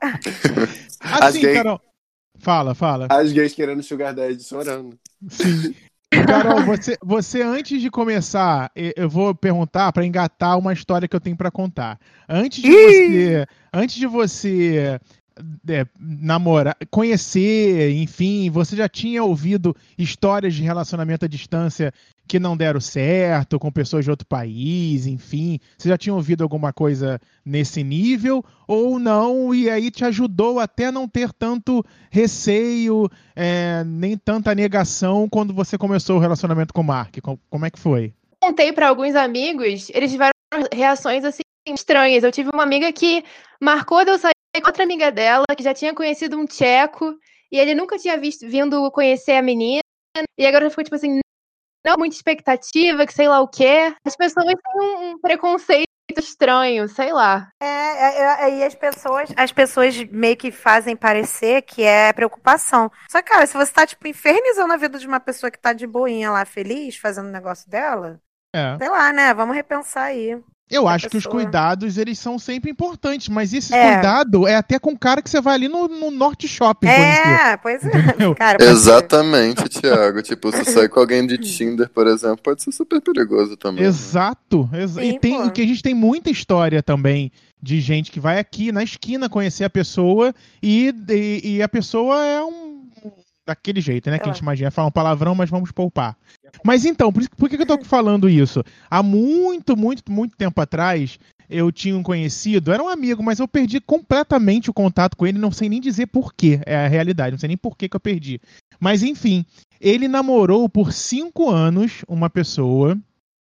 As Assim, gays- Carol. Fala, fala. As gays querendo sugar daddy chorando. Sim. Carol, você, você antes de começar, e- eu vou perguntar pra engatar uma história que eu tenho pra contar. Antes de Ih! você, antes de você é, namorar, conhecer, enfim, você já tinha ouvido histórias de relacionamento à distância que não deram certo, com pessoas de outro país, enfim. Você já tinha ouvido alguma coisa nesse nível ou não? E aí te ajudou até a não ter tanto receio, é, nem tanta negação quando você começou o relacionamento com o Mark? Co- Como é que foi? Contei pra alguns amigos, eles tiveram reações assim estranhas. Eu tive uma amiga que marcou de eu sair com outra amiga dela, que já tinha conhecido um tcheco, e ele nunca tinha visto, vindo conhecer a menina, e agora ficou tipo assim, não muita expectativa, que sei lá o quê. As pessoas têm um, um preconceito estranho, sei lá. É, é, é, aí as pessoas, as pessoas meio que fazem parecer que é preocupação. Só que, cara, se você tá, tipo, infernizando a vida de uma pessoa que tá de boinha lá, feliz, fazendo o negócio dela, É. sei lá, né? Vamos repensar aí. Eu A acho que os pessoa- cuidados, eles são sempre importantes, mas esse É. cuidado é até com o cara que você vai ali no, no Norte Shopping conhecer. É, pois Entendeu? é. Cara, pode ser. Exatamente, Thiago. Tipo, se sair com alguém de Tinder, por exemplo, pode ser super perigoso também. né? Exato. exa- Sim, e tem, pô. e que a gente tem muita história também de gente que vai aqui na esquina conhecer a pessoa e, e, e a pessoa é um. Daquele jeito, né? Sei Que a lá. gente imagina falar um palavrão, mas vamos poupar. Mas então, por, isso- por que, que eu tô falando isso? Há muito, muito, muito tempo atrás, eu tinha um conhecido, era um amigo, mas eu perdi completamente o contato com ele, não sei nem dizer por quê, é a realidade, não sei nem por que, que eu perdi. Mas enfim, ele namorou por cinco anos uma pessoa,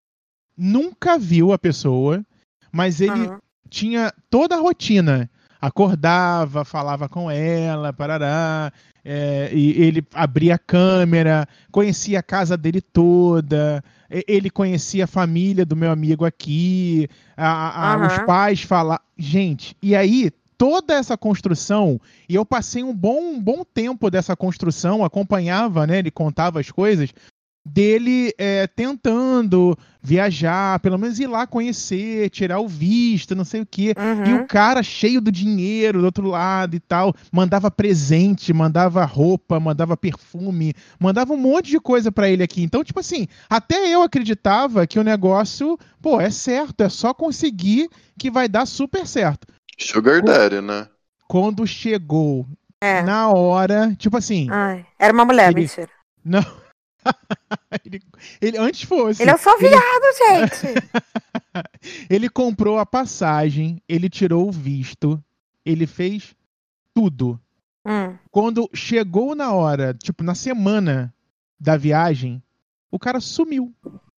nunca viu a pessoa, mas ele Aham. tinha toda a rotina. Acordava, falava com ela, parará, é, e ele abria a câmera, conhecia a casa dele toda, e- ele conhecia a família do meu amigo aqui, a- a- Aham. os pais falavam. Gente, e aí toda essa construção, e eu passei um bom, um bom tempo dessa construção, acompanhava, né? Ele contava as coisas dele é, tentando viajar, pelo menos ir lá conhecer, tirar o visto, não sei o quê. E Uhum. o cara cheio do dinheiro do outro lado e tal, mandava presente, mandava roupa, mandava perfume, mandava um monte de coisa pra ele aqui. Então, tipo assim, até eu acreditava que o negócio, pô, é certo, é só conseguir que vai dar super certo. Sugar Daddy, né? Quando chegou É. na hora, tipo assim, Ai, era uma mulher, Ele- mentira. não. ele, ele antes fosse. Ele é só ele- viado, gente. Ele comprou a passagem, ele tirou o visto, ele fez tudo. Hum. Quando chegou na hora, tipo, na semana da viagem, o cara sumiu.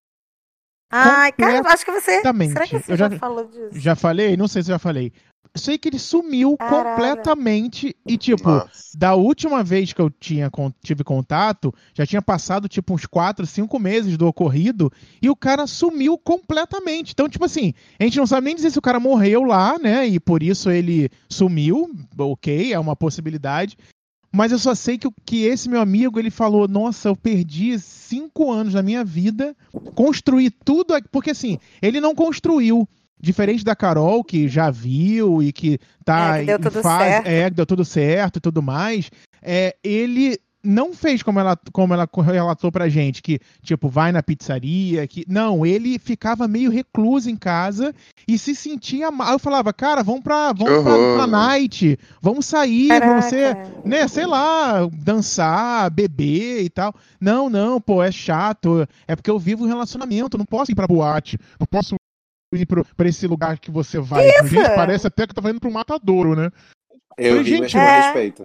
Ai, cara, eu acho que você. Completamente. Será que você Eu já, já- falou disso? Já falei? Não sei se eu já falei. Sei que ele sumiu Caralho. completamente e, tipo, Nossa. da última vez que eu tinha, con- tive contato, já tinha passado, tipo, uns quatro, cinco meses do ocorrido e o cara sumiu completamente. Então, tipo assim, a gente não sabe nem dizer se o cara morreu lá, né? E por isso ele sumiu. Ok, é uma possibilidade. Mas eu só sei que, o- que esse meu amigo, ele falou, nossa, eu perdi cinco anos da minha vida, construí tudo aqui. Porque assim, ele não construiu. Diferente da Carol, que já viu e que tá É, que deu em tudo fase. certo. É, que deu tudo certo e tudo mais. É, ele não fez como ela, como ela relatou pra gente, que, tipo, vai na pizzaria. Que... Não, ele ficava meio recluso em casa e se sentia mal. Eu falava, cara, vamos pra, vamos pra, horror. pra night, vamos sair, vamos ser, Caraca. né, sei lá, dançar, beber e tal. Não, não, pô, é chato. É porque eu vivo um relacionamento, não posso ir pra boate, não posso ir pro, pra esse lugar que você vai. Isso? Gente, parece até que eu tava indo pro matadouro, né? Eu Falei, ri, mas gente, com É. respeito.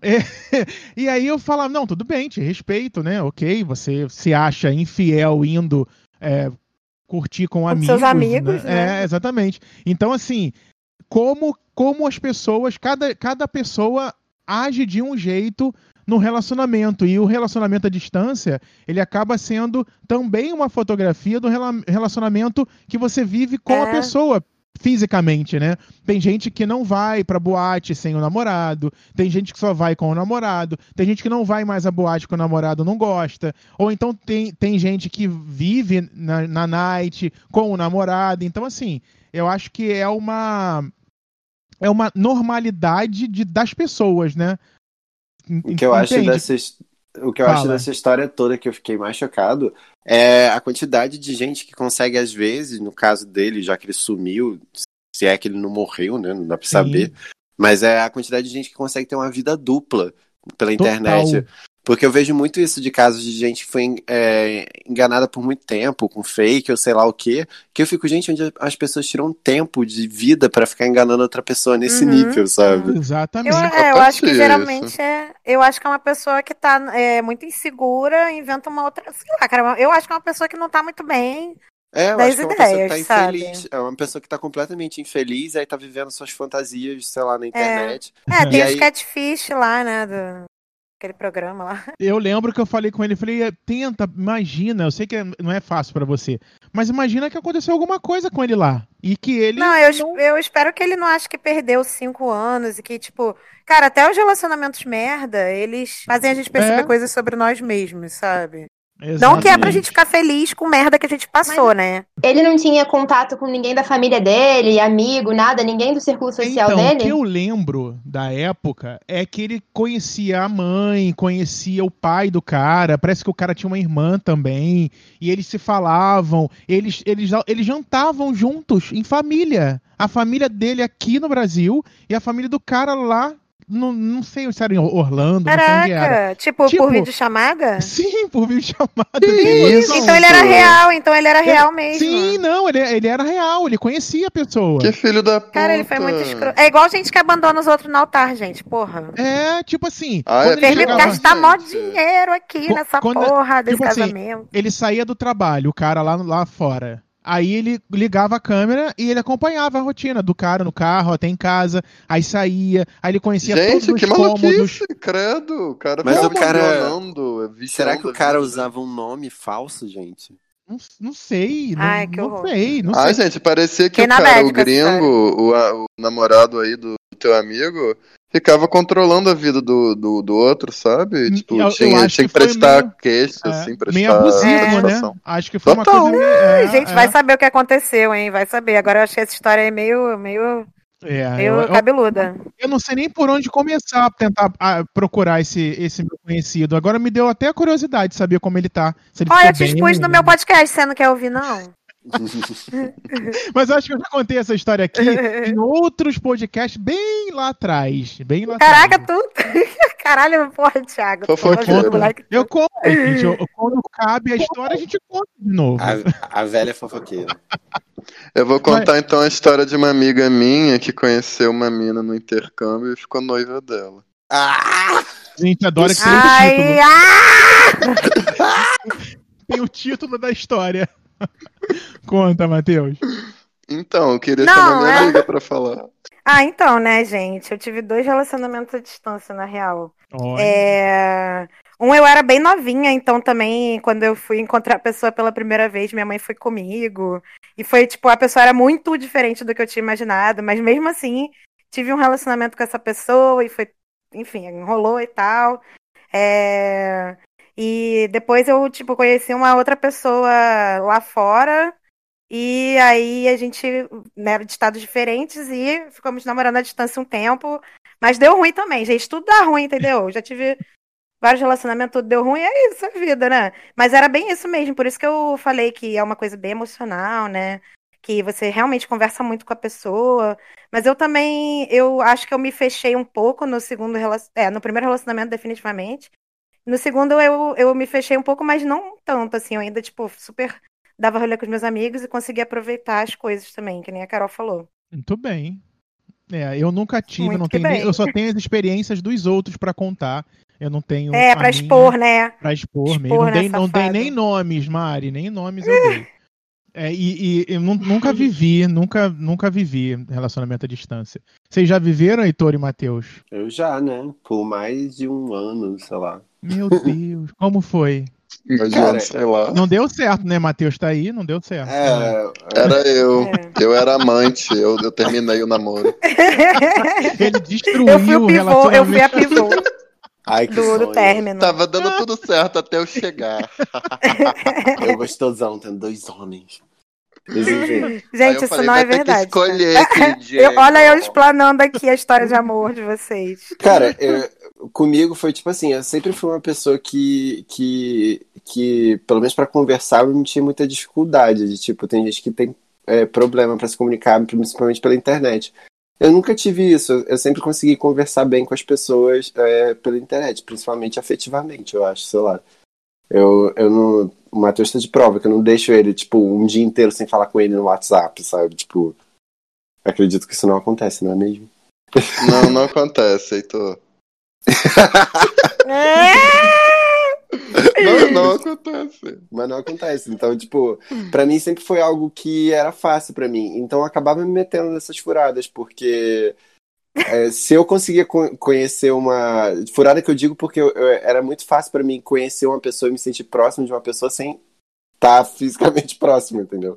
e aí eu falava, não, tudo bem, te respeito, né? Ok, você se acha infiel indo é, curtir com Com amigos, seus amigos, né? É, exatamente. Então, assim, como, como as pessoas, cada, cada pessoa age de um jeito no relacionamento. E o relacionamento à distância, ele acaba sendo também uma fotografia do rela- relacionamento que você vive com a É. pessoa. Fisicamente, né? Tem gente que não vai pra boate sem o namorado, tem gente que só vai com o namorado, tem gente que não vai mais à boate que o namorado não gosta, ou então tem, tem gente que vive na, na night com o namorado. Então, assim, eu acho que é uma é uma normalidade de, das pessoas, né? O que eu acho Entende? dessa, his- o que eu acho Fala. dessa história toda que eu fiquei mais chocado é a quantidade de gente que consegue, às vezes, no caso dele, já que ele sumiu, se é que ele não morreu, né? Não dá pra Sim. saber. Mas é a quantidade de gente que consegue ter uma vida dupla pela Total. internet. Porque eu vejo muito isso de casos de gente que foi é, enganada por muito tempo, com fake ou sei lá o quê. Que eu fico, gente, onde as pessoas tiram tempo de vida pra ficar enganando outra pessoa nesse Uhum. nível, sabe? Eu, Exatamente. é, eu acho que Isso. geralmente é. Eu acho que é uma pessoa que tá é, muito insegura, inventa uma outra. Sei lá, cara. Eu acho que é uma pessoa que não tá muito bem É, eu das acho que é uma pessoa que ideias, tá sabe? infeliz. É uma pessoa que tá completamente infeliz, aí tá vivendo suas fantasias, sei lá, na É. internet. É, tem E os aí, catfish lá, né? Do, aquele programa lá. Eu lembro que eu falei com ele, falei, "É, tenta, imagina, eu sei que é- não é fácil pra você, mas imagina que aconteceu alguma coisa com ele lá e que ele Não, eu, es- não eu espero que ele não ache que perdeu cinco anos e que, tipo, cara, até os relacionamentos merda, eles fazem a gente perceber É. coisas sobre nós mesmos, sabe? Não que é pra Exatamente. gente ficar feliz com merda que a gente passou, né? Ele não tinha contato com ninguém da família dele, amigo, nada, ninguém do círculo social Então, o que dele? eu lembro da época é que ele conhecia a mãe, conhecia o pai do cara, parece que o cara tinha uma irmã também, e eles se falavam, eles, eles, eles jantavam juntos, em família. A família dele aqui no Brasil e a família do cara lá, não, não sei se era em Orlando, não sei onde era. Caraca, tipo, Tipo, por vídeo-chamada? Sim, por videochamada. Que Isso, isso? então ele era real, então ele era real mesmo. Sim, não, ele, ele era real, ele conhecia a pessoa. Que filho da puta. Cara, ele foi muito escroto. É igual gente que abandona os outros no altar, gente, porra. É, tipo assim, Ah, quando é ele Fez me pior, chegava... gastar mó gente. dinheiro aqui Co- nessa quando- porra desse tipo assim, casamento. ele saía do trabalho, o cara lá, lá fora. Aí ele ligava a câmera e ele acompanhava a rotina do cara no carro, até em casa. Aí saía, aí ele conhecia Gente, todos que os cômodos. maluquice, credo. O cara Mas foi o cara- abandonando, viciando será que o a cara vida. usava um nome falso, gente? Não, não sei, não, Ai, que não horror. sei, não Ah, sei. gente, parecia que Fiquei o na cara, bad o com essa gringo, o, a- o namorado aí do teu amigo, ficava controlando a vida do, do, do outro, sabe? Eu- Tipo, eu tinha, acho tinha que que foi prestar meio- queixa, É, assim, prestar meio abusivo, satisfação. né? Acho que foi uma Total. coisa meio. Ai, É, gente, é, vai saber o que aconteceu, hein? Vai saber. Agora eu achei essa história aí meio, meio, é, meio eu, eu, cabeluda. eu não sei nem por onde começar a tentar ah, procurar esse, esse meu conhecido. Agora me deu até a curiosidade de saber como ele tá. Se ele Olha, eu ficou te bem. expus no meu podcast, você não quer ouvir, não? Mas eu acho que eu já contei essa história aqui em outros podcasts bem lá atrás. Bem lá Caraca, atrás. tu. Caralho, porra, Thiago. tu Fofoqueiro. falou do moleque. Eu conto, gente. Eu, quando cabe a história, a gente conta de novo. A, a velha fofoqueira. Eu vou contar então a história de uma amiga minha que conheceu uma mina no intercâmbio e ficou noiva dela. Ah! A gente adora que tem o Ai, título. ah! Tem o título da história. Conta, Matheus. Então, eu queria Não, chamar minha é- amiga pra falar. Ah, então, né, gente? Eu tive dois relacionamentos à distância, na real. Olha. É... Um eu era bem novinha, então também, quando eu fui encontrar a pessoa pela primeira vez, minha mãe foi comigo. E foi, tipo, a pessoa era muito diferente do que eu tinha imaginado, mas mesmo assim, tive um relacionamento com essa pessoa e foi, enfim, enrolou e tal. É... E depois eu, tipo, conheci uma outra pessoa lá fora. E aí a gente, né, de estados diferentes e ficamos namorando à distância um tempo. Mas deu ruim também, gente. Tudo dá ruim, entendeu? Já tive vários relacionamentos, tudo deu ruim. É isso, é vida, né? Mas era bem isso mesmo. Por isso que eu falei que é uma coisa bem emocional, né? Que você realmente conversa muito com a pessoa. Mas eu também, eu acho que eu me fechei um pouco no segundo relacionamento. É, no primeiro relacionamento, definitivamente. No segundo, eu, eu me fechei um pouco, mas não tanto, assim. Eu ainda, tipo, super dava rolê com os meus amigos e conseguia aproveitar as coisas também, que nem a Carol falou. Muito bem. É, eu nunca tive, Muito não que tenho nem- bem. eu só tenho as experiências dos outros pra contar. Eu não tenho É, a pra minha expor, né? pra expor mesmo. Expor, Não né, dei, não dei safado? nem nomes, Mari, nem nomes eu dei. É, e, e eu nu- nunca vivi, nunca, nunca vivi relacionamento à distância. Vocês já viveram, Heitor e Matheus? Eu já, né? Por mais de um ano, sei lá. Meu Deus, como foi? Imagina, Cara, sei lá. Não deu certo, né? Matheus tá aí, não deu certo. né? É, Era eu. É. Eu era amante. Eu, eu terminei o namoro. Ele destruiu Eu fui o o pivô, eu fui a relacionamento. pivô ai, que do, do sonho. término. Tava dando tudo certo até eu chegar. Eu gostosão, tendo dois homens. Mas enfim. Aí Gente, eu isso falei, não vai é ter que verdade. escolher, tá? queridinho. Eu- olha eu explanando aqui a história de amor de vocês. Cara, eu- comigo foi tipo assim, eu sempre fui uma pessoa que, que, que pelo menos pra conversar, eu não tinha muita dificuldade. De, tipo, tem gente que tem é, problema pra se comunicar, principalmente pela internet. Eu nunca tive isso, eu sempre consegui conversar bem com as pessoas é, pela internet, principalmente afetivamente, eu acho, sei lá. Eu, eu não. O Matheus tá de prova, que eu não deixo ele, tipo, um dia inteiro sem falar com ele no WhatsApp, sabe? Tipo, acredito que isso não acontece, não é mesmo? Não, não acontece, Heitor. Não, não acontece. Mas não acontece. Então, tipo, pra mim sempre foi algo que era fácil pra mim. Então eu acabava me metendo nessas furadas, porque é, se eu conseguia co- conhecer uma. Furada que eu digo porque eu- eu- era muito fácil pra mim conhecer uma pessoa e me sentir próximo de uma pessoa sem estar fisicamente próximo, entendeu?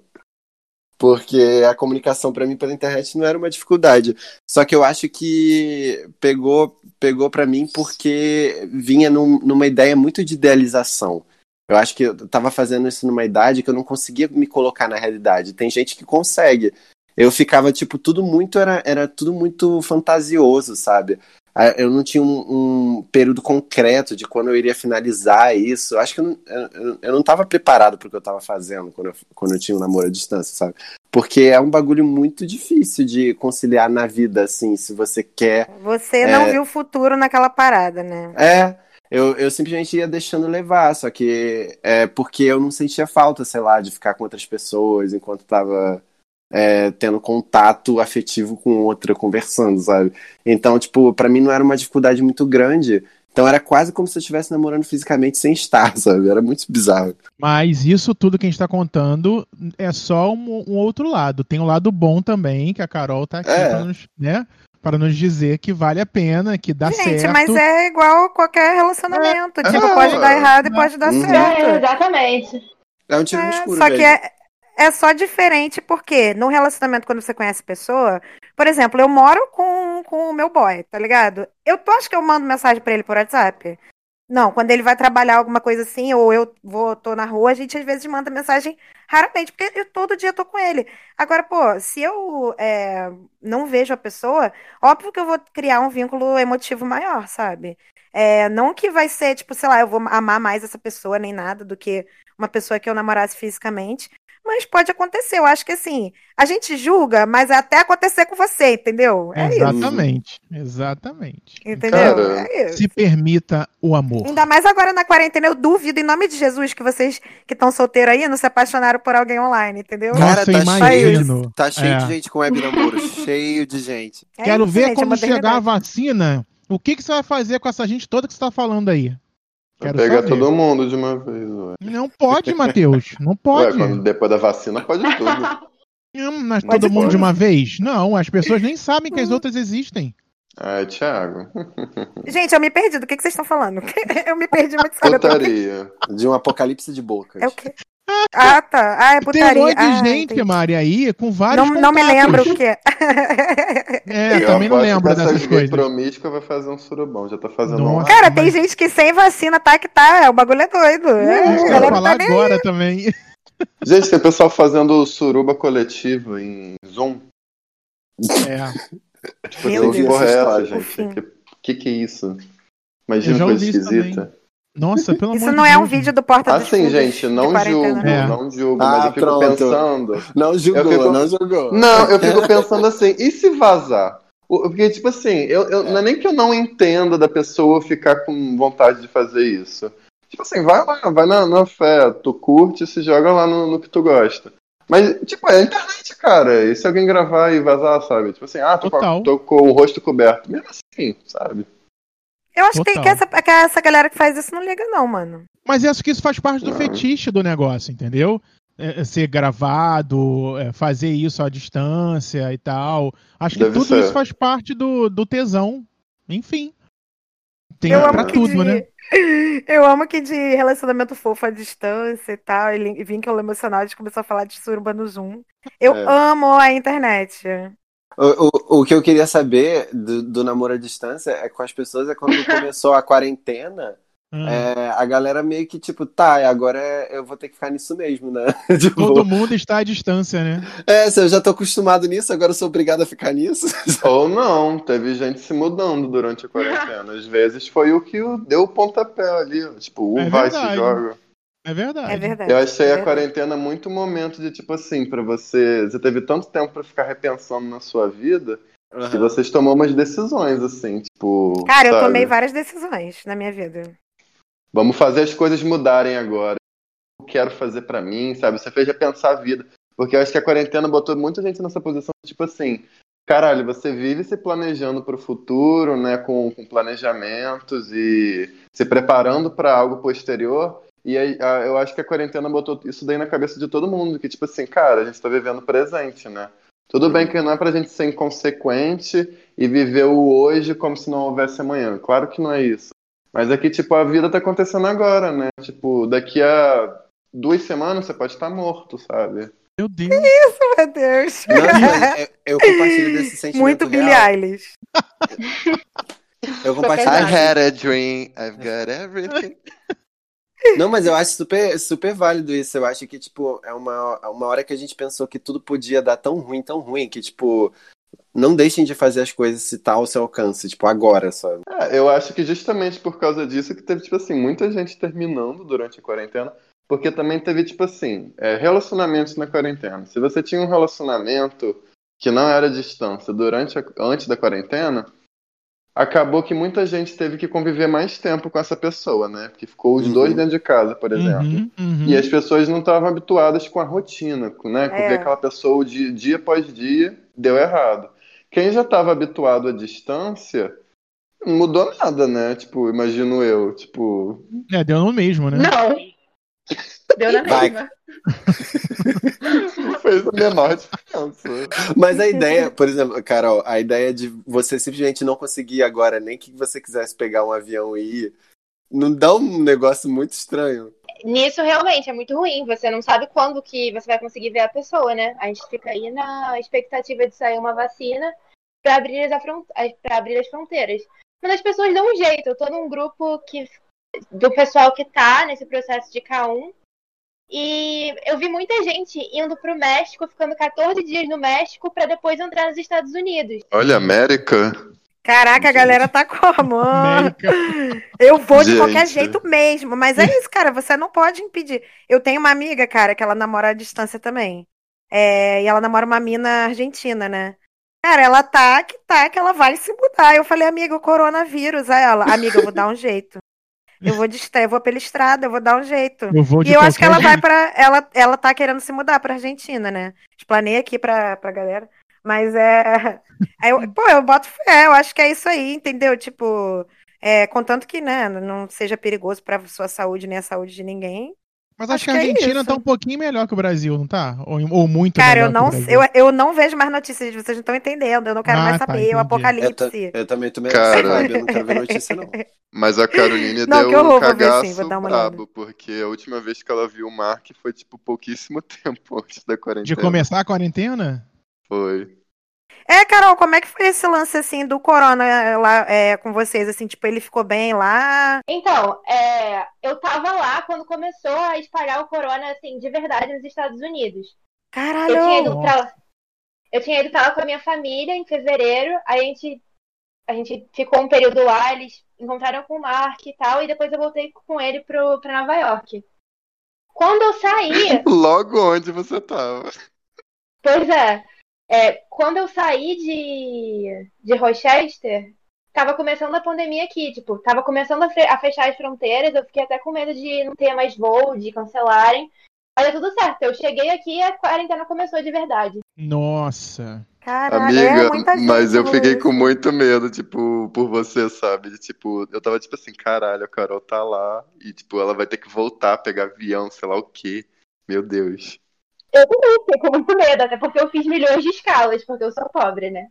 Porque a comunicação pra mim pela internet não era uma dificuldade. Só que eu acho que pegou, pegou para mim porque vinha num- numa ideia muito de idealização. Eu acho que eu tava fazendo isso numa idade que eu não conseguia me colocar na realidade. Tem gente que consegue. Eu ficava, tipo, tudo muito, era, era tudo muito fantasioso, sabe? Ah, eu não tinha um, um período concreto de quando eu iria finalizar isso. Eu acho que eu não, eu, eu não tava preparado pro que eu tava fazendo quando eu, quando eu tinha um namoro à distância, sabe? Porque é um bagulho muito difícil de conciliar na vida, assim, se você quer. Você não viu o futuro naquela parada, né? É, eu, eu simplesmente ia deixando levar, só que é porque eu não sentia falta, sei lá, de ficar com outras pessoas enquanto tava é, tendo contato afetivo com outra, conversando, sabe? Então, tipo, pra mim não era uma dificuldade muito grande. Então era quase como se eu estivesse namorando fisicamente sem estar, sabe? Era muito bizarro. Mas isso tudo que a gente tá contando é só um, um outro lado. Tem um lado bom também, que a Carol tá aqui É. pra nos, né, para nos dizer que vale a pena, que dá Gente, certo. mas é igual qualquer relacionamento. É, tipo, é, pode dar errado e é. pode dar Uhum. É, certo. exatamente. É um tiro no É, escuro, só que velho. é, é só diferente porque no relacionamento, quando você conhece a pessoa, por exemplo, eu moro com, com o meu boy, tá ligado? Eu tu acha que eu mando mensagem pra ele por WhatsApp? Não, quando ele vai trabalhar alguma coisa assim, ou eu vou, tô na rua, a gente às vezes manda mensagem raramente, porque eu todo dia tô com ele. Agora, pô, se eu é, não vejo a pessoa, óbvio que eu vou criar um vínculo emotivo maior, sabe? É, não que vai ser, tipo, sei lá, eu vou amar mais essa pessoa nem nada do que uma pessoa que eu namorasse fisicamente, mas pode acontecer. Eu acho que assim, a gente julga, mas é até acontecer com você, entendeu? É isso, Exatamente, exatamente. entendeu? Cara, É isso. Se permita o amor. Ainda mais agora na quarentena, eu duvido, em nome de Jesus, que vocês que estão solteiros aí não se apaixonaram por alguém online, entendeu? Nossa, Cara, tá imagino. cheio, tá cheio É. de gente com web namoro, cheio de gente. É Quero isso, ver gente, quando é chegar a modernidade. vacina. O que, que você vai fazer com essa gente toda que você tá falando aí? vai Quero pegar saber. todo mundo de uma vez, ué. Não pode, Matheus. Não Ué, pode. quando, depois da vacina pode tudo. Não, mas Pode todo mundo tudo. de uma vez? Não, as pessoas nem sabem que as outras existem. Ai, Thiago. Gente, eu me perdi. Do que, que vocês estão falando? Eu me perdi muito. Sabe? Putaria. De um apocalipse de bocas. É o quê? Ah, tá. Ah, é Tem um putaria. monte de Ah, gente, entendi. Mari, aí, com vários Não, não me contatos. lembro o que é. É, Eu também não aposto lembro que essa dessas gay coisas. promíscua vai fazer um surubão. Já tá fazendo Nossa. um. Cara, mas- tem gente que sem vacina tá que tá. O bagulho é doido. É, Isso a que eu ia galera falar tá nem aí. agora também. Gente, tem pessoal fazendo suruba coletiva em Zoom. É. Tipo, Meu que Deus. porra é essa, História. gente? Enfim. Que, que que é isso? Eu Imagina já coisa ouvi isso esquisita. Nossa, pelo Isso amor não de é um Deus, vídeo do Porta dos Assim, Fundos gente, de não quarentena. julgo, É. não julgo, Ah, mas eu fico pronto. pensando. Não julgou, Eu fico- não julgou. Não, eu fico pensando assim, e se vazar? O- Porque, tipo assim, eu, eu- não é nem que eu não entenda da pessoa ficar com vontade de fazer isso. Tipo assim, vai lá, vai na, na fé, tu curte e se joga lá no, no que tu gosta. Mas, tipo, é a internet, cara. E se alguém gravar e vazar, sabe? Tipo assim, ah, tô, com, a- Total. tô com o rosto coberto. Mesmo assim, sabe? Eu acho que, tem, que, Total. essa, que essa galera que faz isso não liga, não, mano. Mas acho que isso faz parte do Não. fetiche do negócio, entendeu? É, é ser gravado, é, fazer isso à distância e tal. Acho que Deve tudo isso ser. faz parte do, do tesão. Enfim, tem Eu É, pra amo né? que tudo, de. né? Eu amo que de relacionamento fofo à distância e tal, e vínculo emocional, a gente começou a falar de suruba no Zoom. Eu É. amo a internet. O, o, o que eu queria saber do, do namoro à distância é com as pessoas é quando começou a quarentena, Hum. é, a galera meio que tipo, tá, agora é- eu vou ter que ficar nisso mesmo, né? Tipo, Todo mundo está à distância, né? é, se eu já tô acostumado nisso, agora eu sou obrigado a ficar nisso. Ou não, teve gente se mudando durante a quarentena. Às vezes foi o que o- deu o pontapé ali. Ó. Tipo, o É vai se verdade. joga. É É verdade. verdade. Eu achei é a verdade. quarentena muito momento de, tipo assim, pra você. Você teve tanto tempo pra ficar repensando na sua vida que Aham. vocês tomou umas decisões, assim, tipo, Cara, eu tomei sabe? várias decisões na minha vida. Vamos fazer as coisas mudarem agora. Eu quero fazer pra mim, sabe? Você fez repensar a vida. Porque eu acho que a quarentena botou muita gente nessa posição, tipo assim, caralho, você vive se planejando pro futuro, né, com, com planejamentos e se preparando pra algo posterior. E aí, a- eu acho que a quarentena botou isso daí na cabeça de todo mundo, que tipo assim, cara, a gente tá vivendo o presente, né? Tudo bem que não é pra gente ser inconsequente e viver o hoje como se não houvesse amanhã. Claro que não é isso. Mas é que, tipo, a vida tá acontecendo agora, né? Tipo, daqui a duas semanas você pode estar morto, sabe? Meu Deus. Meu Deus. Nossa, mas eu, eu compartilho desse sentimento Muito Billie real. Eilish. Eu Ficou compartilho. pesado. a dream, I've got everything. Não, mas eu acho super, super válido isso. Eu acho que, tipo, é uma, é uma hora que a gente pensou que tudo podia dar tão ruim, tão ruim, que, tipo, não deixem de fazer as coisas se tá ao seu alcance, tipo, agora, sabe? É, eu acho que justamente por causa disso que teve, tipo assim, muita gente terminando durante a quarentena, porque também teve, tipo assim, é, relacionamentos na quarentena. Se você tinha um relacionamento que não era à distância durante a- antes da quarentena, acabou que muita gente teve que conviver mais tempo com essa pessoa, né? Porque ficou os dois Uhum. dentro de casa, por exemplo. Uhum, uhum. E as pessoas não estavam habituadas com a rotina, com, né? Com ver É. aquela pessoa dia, dia após dia, deu errado. Quem já estava habituado à distância, não mudou nada, né? Tipo, imagino eu, tipo, É, deu no mesmo, né? Não. Deu na Vai. mesma. não fez a menor diferença. Mas a ideia, por exemplo, Carol, a ideia de você simplesmente não conseguir agora, nem que você quisesse pegar um avião e ir, não dá um negócio muito estranho? Nisso realmente é muito ruim. Você não sabe quando que você vai conseguir ver a pessoa, né? A gente fica aí na expectativa de sair uma vacina para abrir, as afron- pra abrir as fronteiras. Mas as pessoas dão um jeito. Eu tô num grupo que, do pessoal que tá nesse processo de K um. E eu vi muita gente indo pro México, ficando quatorze dias no México para depois entrar nos Estados Unidos. Olha, América. Caraca, a galera tá como? América. Eu vou de Gente. qualquer jeito mesmo. Mas é isso, cara. Você não pode impedir. Eu tenho uma amiga, cara, que ela namora à distância também. É, e ela namora uma mina argentina, né? Cara, ela tá que tá, que ela vai se mudar. Eu falei, amiga, o coronavírus. Aí ela, amiga, eu vou dar um jeito. Eu vou de estra- eu vou pela estrada, eu vou dar um jeito. Eu vou de E eu acho que ela qualquer vai jeito. pra. Ela, ela tá querendo se mudar pra Argentina, né? Explanei aqui pra, pra galera. Mas é. Aí eu, pô, eu boto fé, eu acho que é isso aí, entendeu? Tipo, é, contanto que, né, não seja perigoso pra sua saúde nem a saúde de ninguém. Mas acho Acho que a que é Argentina isso. tá um pouquinho melhor que o Brasil, não tá? Ou, ou muito Cara, eu melhor que o não, Brasil. eu, eu não vejo mais notícias, vocês não estão entendendo. Eu não quero mais Ah, tá, saber. O entendi. Eu, ta- apocalipse. eu também tô meio nessa Cara. vibe, eu não quero ver notícia, não. Mas a Caroline Não, deu que um horror, vou ver sim, vou cagaço dar uma olhada. brabo, porque a última vez que ela viu o Mark foi, tipo, pouquíssimo tempo antes da De quarentena. começar a quarentena? Foi. É, Carol, como é que foi esse lance, assim, do corona é, lá é, com vocês? Assim, tipo, ele ficou bem lá? Então, é, eu tava lá quando começou a espalhar o corona, assim, de verdade nos Estados Unidos. Eu tinha ido Caralho! pra, eu tinha ido pra lá com a minha família em fevereiro, aí a gente, a gente ficou um período lá, eles encontraram com o Mark e tal, e depois eu voltei com ele pro, pra Nova York. Quando eu saí, Logo onde você tava. pois é, é, quando eu saí de, de Rochester, tava começando a pandemia aqui, tipo, tava começando a, fe- a fechar as fronteiras, eu fiquei até com medo de não ter mais voo, de cancelarem. Aí é tudo certo. Eu cheguei aqui e a quarentena começou de verdade. Nossa. Caralho, é Amiga, muita gente mas eu rolou fiquei com isso. muito medo, tipo, por você, sabe? De, Tipo, eu tava tipo assim, caralho, a Carol tá lá e, tipo, ela vai ter que voltar, pegar avião, sei lá o quê. Meu Deus. Eu também fiquei com muito medo, até porque eu fiz milhões de escalas, porque eu sou pobre, né?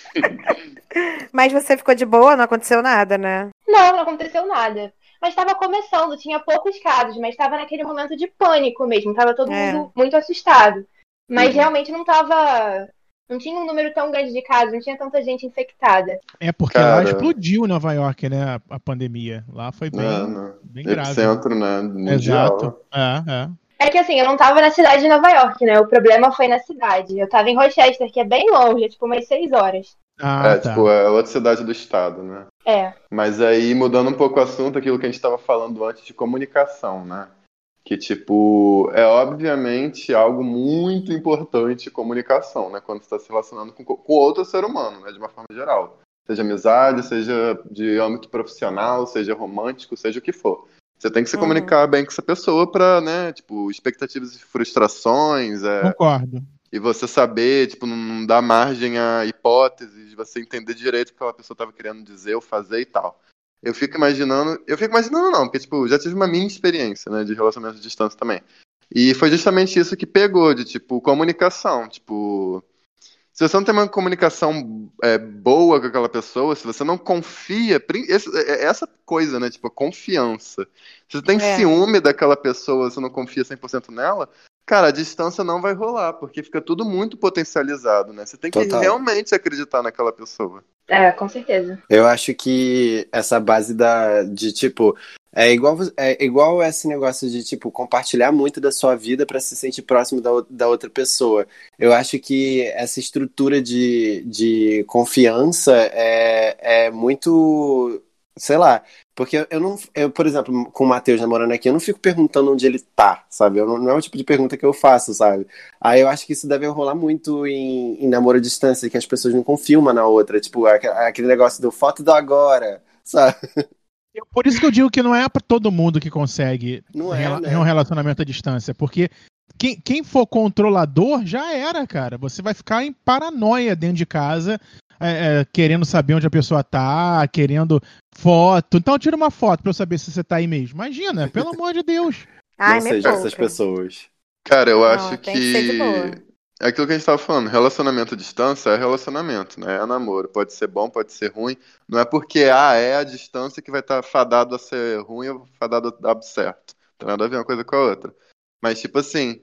Mas você ficou de boa, não aconteceu nada, né? Não, não aconteceu nada. Mas estava começando, tinha poucos casos, mas estava naquele momento de pânico mesmo. Tava todo É. mundo muito assustado. Mas Uhum. realmente não tava. Não tinha um número tão grande de casos, não tinha tanta gente infectada. É porque lá Cara, explodiu Nova York, né? A, a pandemia. Lá foi bem, mano, bem grave. epicentro, né? Exato. Mundial. É, é. É que assim, eu não tava na cidade de Nova York, né? O problema foi na cidade. Eu tava em Rochester, que é bem longe, é tipo umas seis horas. Ah, É, tá. tipo, é outra cidade do estado, né? É. Mas aí, mudando um pouco o assunto, aquilo que a gente tava falando antes de comunicação, né? Que, tipo, é obviamente algo muito importante comunicação, né? Quando você está se relacionando com, com outro ser humano, né? De uma forma geral. Seja amizade, seja de âmbito profissional, seja romântico, seja o que for. Você tem que se Uhum. comunicar bem com essa pessoa para, né? Tipo, expectativas e frustrações, é, Concordo. e você saber, tipo, não dar margem a hipóteses, você entender direito o que aquela pessoa estava querendo dizer ou fazer e tal. Eu fico imaginando, eu fico imaginando não, porque, tipo, já tive uma mini experiência, né, de relacionamento à distância também. E foi justamente isso que pegou, de, tipo, comunicação, tipo... Se você não tem uma comunicação é, boa com aquela pessoa, se você não confia, prin- esse- é- é essa coisa, né, tipo, a confiança. Se você tem É. ciúme daquela pessoa, você não confia cem por cento nela, cara, a distância não vai rolar, porque fica tudo muito potencializado, né? Você tem que Total. realmente acreditar naquela pessoa. É, com certeza. Eu acho que essa base da, de, tipo, é igual, vo- é igual esse negócio de, tipo, compartilhar muito da sua vida para se sentir próximo da, o- da outra pessoa. Eu acho que essa estrutura de, de confiança é, é muito, sei lá, porque eu eu não, eu, por exemplo, com o Matheus namorando aqui, eu não fico perguntando onde ele tá, sabe? Eu não, não é o tipo de pergunta que eu faço, sabe? Aí eu acho que isso deve rolar muito em, em namoro à distância, que as pessoas não confiam uma na outra. Tipo, aque- aquele negócio do foto do agora, sabe? Eu- Por isso que eu digo que não é pra todo mundo que consegue Não é, rela- né? um relacionamento à distância, porque quem, quem for controlador já era, cara. Você vai ficar em paranoia dentro de casa, é, é, querendo saber onde a pessoa tá, querendo foto. Então tira uma foto pra eu saber se você tá aí mesmo. Imagina, pelo amor de Deus. Ai, Não me seja essas poupa. pessoas. Cara, eu Não, acho tem que ser de boa. que é aquilo que a gente tava falando, relacionamento à distância é relacionamento, né? É namoro. Pode ser bom, pode ser ruim. Não é porque ah, é a distância que vai estar fadado a ser ruim ou fadado a dar certo. Não tem nada a ver uma coisa com a outra. Mas, tipo assim,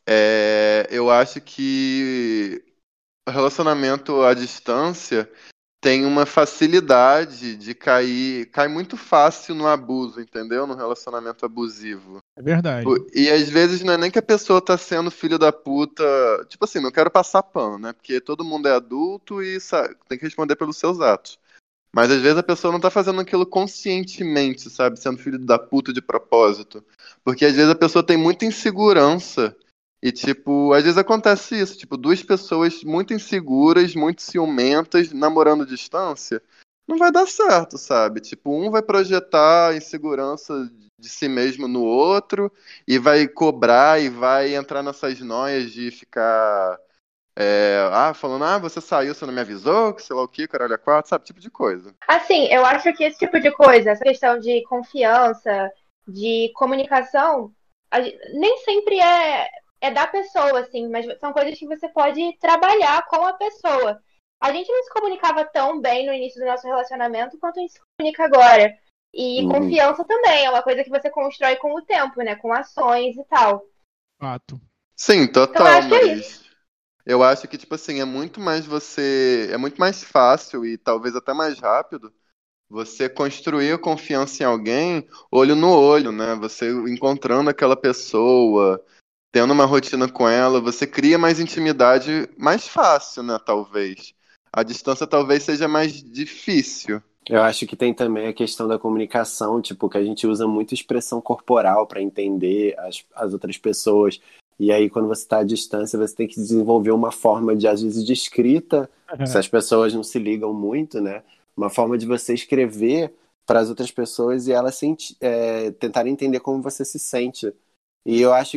é, eu acho que o relacionamento à distância tem uma facilidade de cair, cai muito fácil no abuso, entendeu? No relacionamento abusivo. É verdade. Tipo, E às vezes não é nem que a pessoa tá sendo filho da puta. Tipo assim, não quero passar pano, né? Porque todo mundo é adulto e sa- tem que responder pelos seus atos. Mas às vezes a pessoa não tá fazendo aquilo conscientemente, sabe? Sendo filho da puta de propósito. Porque às vezes a pessoa tem muita insegurança. E, tipo, às vezes acontece isso. Tipo, duas pessoas muito inseguras, muito ciumentas, namorando à distância. Não vai dar certo, sabe? Tipo, um vai projetar a insegurança de si mesmo no outro e vai cobrar e vai entrar nessas noias de ficar é, ah, falando, ah, você saiu, você não me avisou, que sei lá o que, caralho, a quatro, sabe? Tipo de coisa. Assim, eu acho que esse tipo de coisa, essa questão de confiança, de comunicação, a gen- nem sempre é, é da pessoa, assim, mas são coisas que você pode trabalhar com a pessoa. A gente não se comunicava tão bem no início do nosso relacionamento quanto a gente se comunica agora. E Uhum. confiança também é uma coisa que você constrói com o tempo, né? Com ações e tal. Fato. Sim, Então, eu total, acho que é mas eu acho que, tipo assim, é muito mais você. É muito mais fácil e talvez até mais rápido você construir a confiança em alguém olho no olho, né? Você encontrando aquela pessoa, tendo uma rotina com ela, você cria mais intimidade mais fácil, né? Talvez. A distância talvez seja mais difícil. Eu acho que tem também a questão da comunicação, tipo, que a gente usa muito expressão corporal para entender as, as outras pessoas. E aí, quando você está à distância, você tem que desenvolver uma forma de, às vezes, de escrita, se as pessoas não se ligam muito, né? Uma forma de você escrever para as outras pessoas e elas senti- é, tentarem entender como você se sente. E eu acho que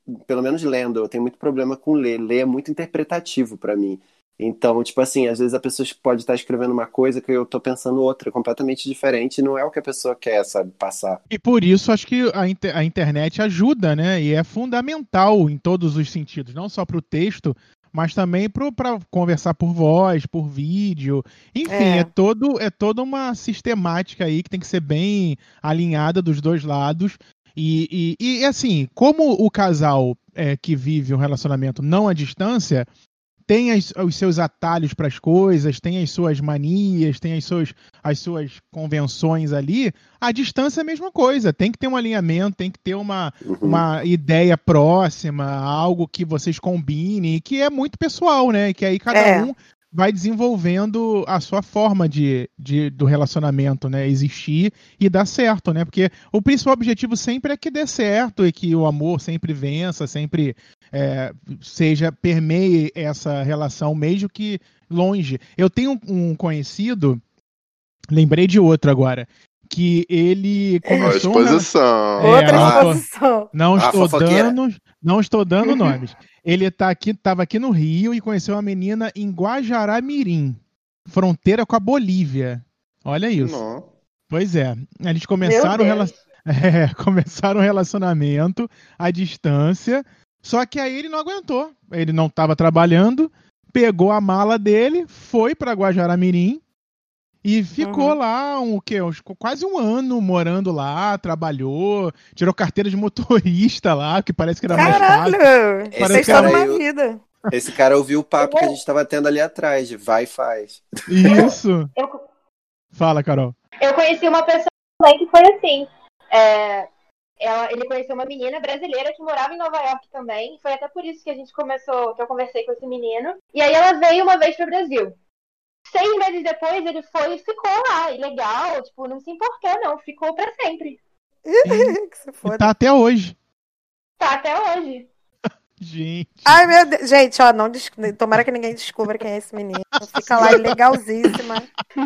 pelo menos lendo, eu tenho muito problema com ler. Ler é muito interpretativo pra mim. Então, tipo assim, às vezes a pessoa pode estar escrevendo uma coisa que eu tô pensando outra, completamente diferente, e não é o que a pessoa quer, sabe, passar. E por isso acho que a, inter- a internet ajuda, né? E é fundamental em todos os sentidos, não só para o texto, mas também para conversar por voz, por vídeo. Enfim, É. é. todo, é toda uma sistemática aí que tem que ser bem alinhada dos dois lados. E, e, e assim, como o casal é, que vive um relacionamento não à distância tem as- os seus atalhos para as coisas, tem as suas manias, tem as suas, as suas convenções ali, a distância é a mesma coisa. Tem que ter um alinhamento, tem que ter uma, Uhum. uma ideia próxima, algo que vocês combinem, que é muito pessoal, né? E que aí cada É. um vai desenvolvendo a sua forma de, de- do relacionamento, né? Existir e dar certo, né? Porque o principal objetivo sempre é que dê certo e que o amor sempre vença, sempre é, seja, permeie essa relação, mesmo que longe. Eu tenho um conhecido, lembrei de outro agora, que ele Ó, começou um rela- exposição. É, Outra não tô- exposição. não Ah, estou fofoqueira. dando, não estou dando nomes. Ele tá aqui, estava aqui no Rio e conheceu uma menina em Guajará-Mirim, fronteira com a Bolívia. Olha isso. Não. Pois é, eles começaram, Meu rela- Deus. é, começaram um relacionamento à distância, só que aí ele não aguentou. Ele não estava trabalhando, pegou a mala dele, foi para Guajará-Mirim e ficou Uhum. lá um, o quê? Uns- quase um ano morando lá, trabalhou, tirou carteira de motorista lá, que parece que era mais fácil. Caralho! Esse Fez cara toda uma aí- vida. Esse cara ouviu o papo que a gente tava tendo ali atrás, de vai e faz. Isso. Eu, Fala, Carol. eu conheci uma pessoa também que foi assim. É, ela- ele conheceu uma menina brasileira que morava em Nova York também. Foi até por isso que a gente começou, que eu conversei com esse menino. E aí ela veio uma vez pro Brasil. Seis meses depois ele foi e ficou lá. E legal, tipo, não se importou não. Ficou pra sempre. Que se E foda. tá até hoje. Tá até hoje. Gente. Ai, meu Deus. Gente, ó, não des... tomara que ninguém descubra quem é esse menino. Fica lá legalzíssima.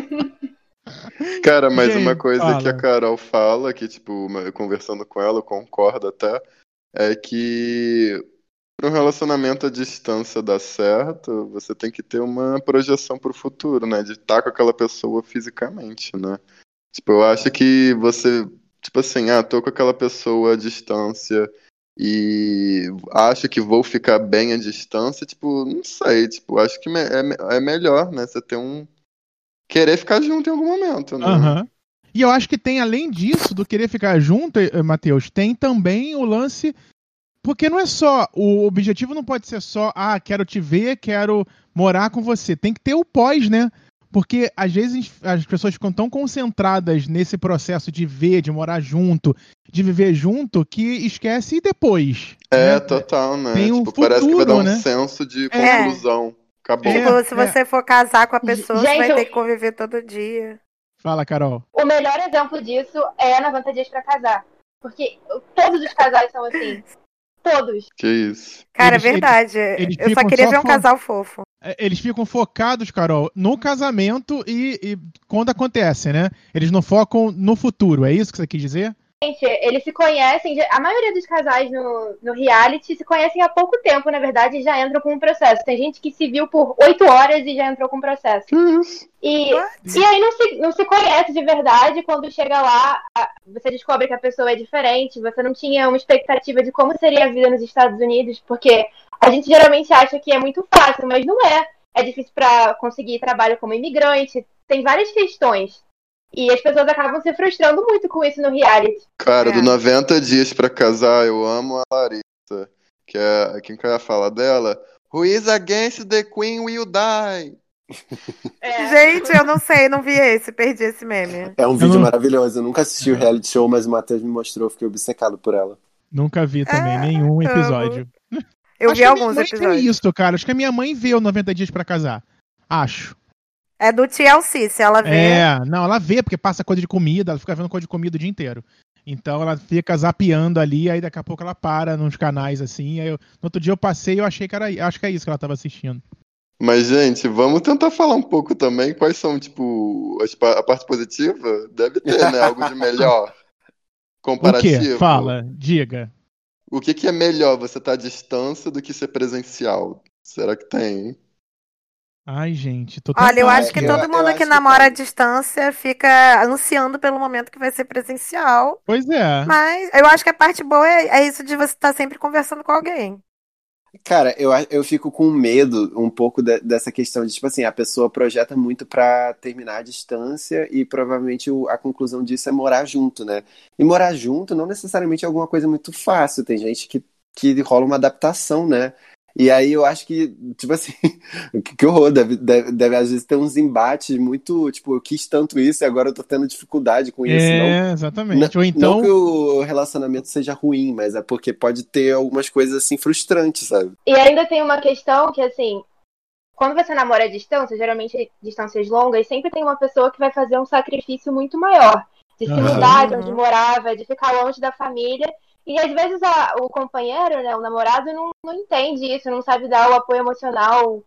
Cara, mas Gente, uma coisa fala. que a Carol fala, que, tipo, eu conversando com ela, eu concordo até, é que para um relacionamento à distância dar certo, você tem que ter uma projeção pro futuro, né? De estar com aquela pessoa fisicamente, né? Tipo, eu acho que você, tipo assim, ah, tô com aquela pessoa à distância e acho que vou ficar bem à distância, tipo, não sei, tipo, acho que me- é, me- é melhor, né? Você ter um. Querer ficar junto em algum momento, né? Aham. E eu acho que tem, além disso, do querer ficar junto, eh, Matheus, tem também o lance. Porque não é só. O objetivo não pode ser só, ah, quero te ver, quero morar com você. Tem que ter o pós, né? Porque às vezes as pessoas ficam tão concentradas nesse processo de ver, de morar junto, de viver junto, que esquece e depois. É, né? total, né? Tem um Tipo, parece que vai dar futuro, um né? senso de É. conclusão. Acabou. É. Tipo, se você for casar com a pessoa, você Gente, vai eu- ter que conviver todo dia. Fala, Carol. O melhor exemplo disso é noventa Dias pra Casar. Porque todos os casais são assim. Todos. Que isso. Cara, Eles- é verdade. eles Eu só ficam queria só ver um fo- casal fofo. É, Eles ficam focados, Carol, no casamento e, e quando acontece, né? Eles não focam no futuro, é isso que você quis dizer? Gente, eles se conhecem, a maioria dos casais no, no reality se conhecem há pouco tempo, na verdade, e já entram com um processo. Tem gente que se viu por oito horas e já entrou com um processo. Que isso. E, e aí não se, não se conhece de verdade, quando chega lá, a- você descobre que a pessoa é diferente, você não tinha uma expectativa de como seria a vida nos Estados Unidos, porque a gente geralmente acha que é muito fácil, mas não é. É difícil para conseguir trabalho como imigrante, tem várias questões. E as pessoas acabam se frustrando muito com isso no reality. Cara, É. do noventa Dias pra Casar, eu amo a Larissa. Que é. Quem que eu ia falar dela? Who is against the queen will die. É. Gente, eu não sei, não vi esse, perdi esse meme. É um vídeo não- maravilhoso. Eu nunca assisti o reality show, mas o Matheus me mostrou, fiquei obcecado por ela. Nunca vi também Ah, nenhum amo. episódio. Eu Acho vi que a minha alguns mãe tem episódios. isso, cara. Acho que a minha mãe vê o noventa Dias pra Casar. Acho. É do T L C, se ela vê. É, não, ela vê, porque passa coisa de comida, ela fica vendo coisa de comida o dia inteiro. Então ela fica zapeando ali, aí daqui a pouco ela para nos canais assim. Aí eu- no outro dia eu passei e eu achei que era. Acho que é isso que ela tava assistindo. Mas, gente, vamos tentar falar um pouco também quais são, tipo, as pa- a parte positiva? Deve ter, né? Algo de melhor. O Comparativo. quê? Fala, diga. O que que é melhor, você estar à distância do que ser presencial? Será que tem? Ai, gente, tô Olha, eu tentando acho É, que aqui. eu, todo eu mundo que acho que namora à tem. distância fica ansiando pelo momento que vai ser presencial. Pois é. Mas eu acho que a parte boa é, é isso de você estar sempre conversando com alguém. Cara, eu, a- eu fico com medo um pouco de- dessa questão de, tipo assim, a pessoa projeta muito pra terminar a distância e provavelmente o- a conclusão disso é morar junto, né? E morar junto não necessariamente é alguma coisa muito fácil. Tem gente que, que rola uma adaptação, né? E aí eu acho que, tipo assim, que, que horror, deve, deve, deve às vezes ter uns embates muito, tipo, eu quis tanto isso e agora eu tô tendo dificuldade com isso. Não, É, N- exatamente. Ou não que então, o relacionamento seja ruim, mas é porque pode ter algumas coisas assim frustrantes, sabe? E ainda tem uma questão que, assim, quando você namora à distância, geralmente distâncias longas, sempre tem uma pessoa que vai fazer um sacrifício muito maior. De se aham, mudar de onde Uhum. morava, de ficar longe da família. E às vezes a- o companheiro, né, o namorado, não, não entende isso, não sabe dar o apoio emocional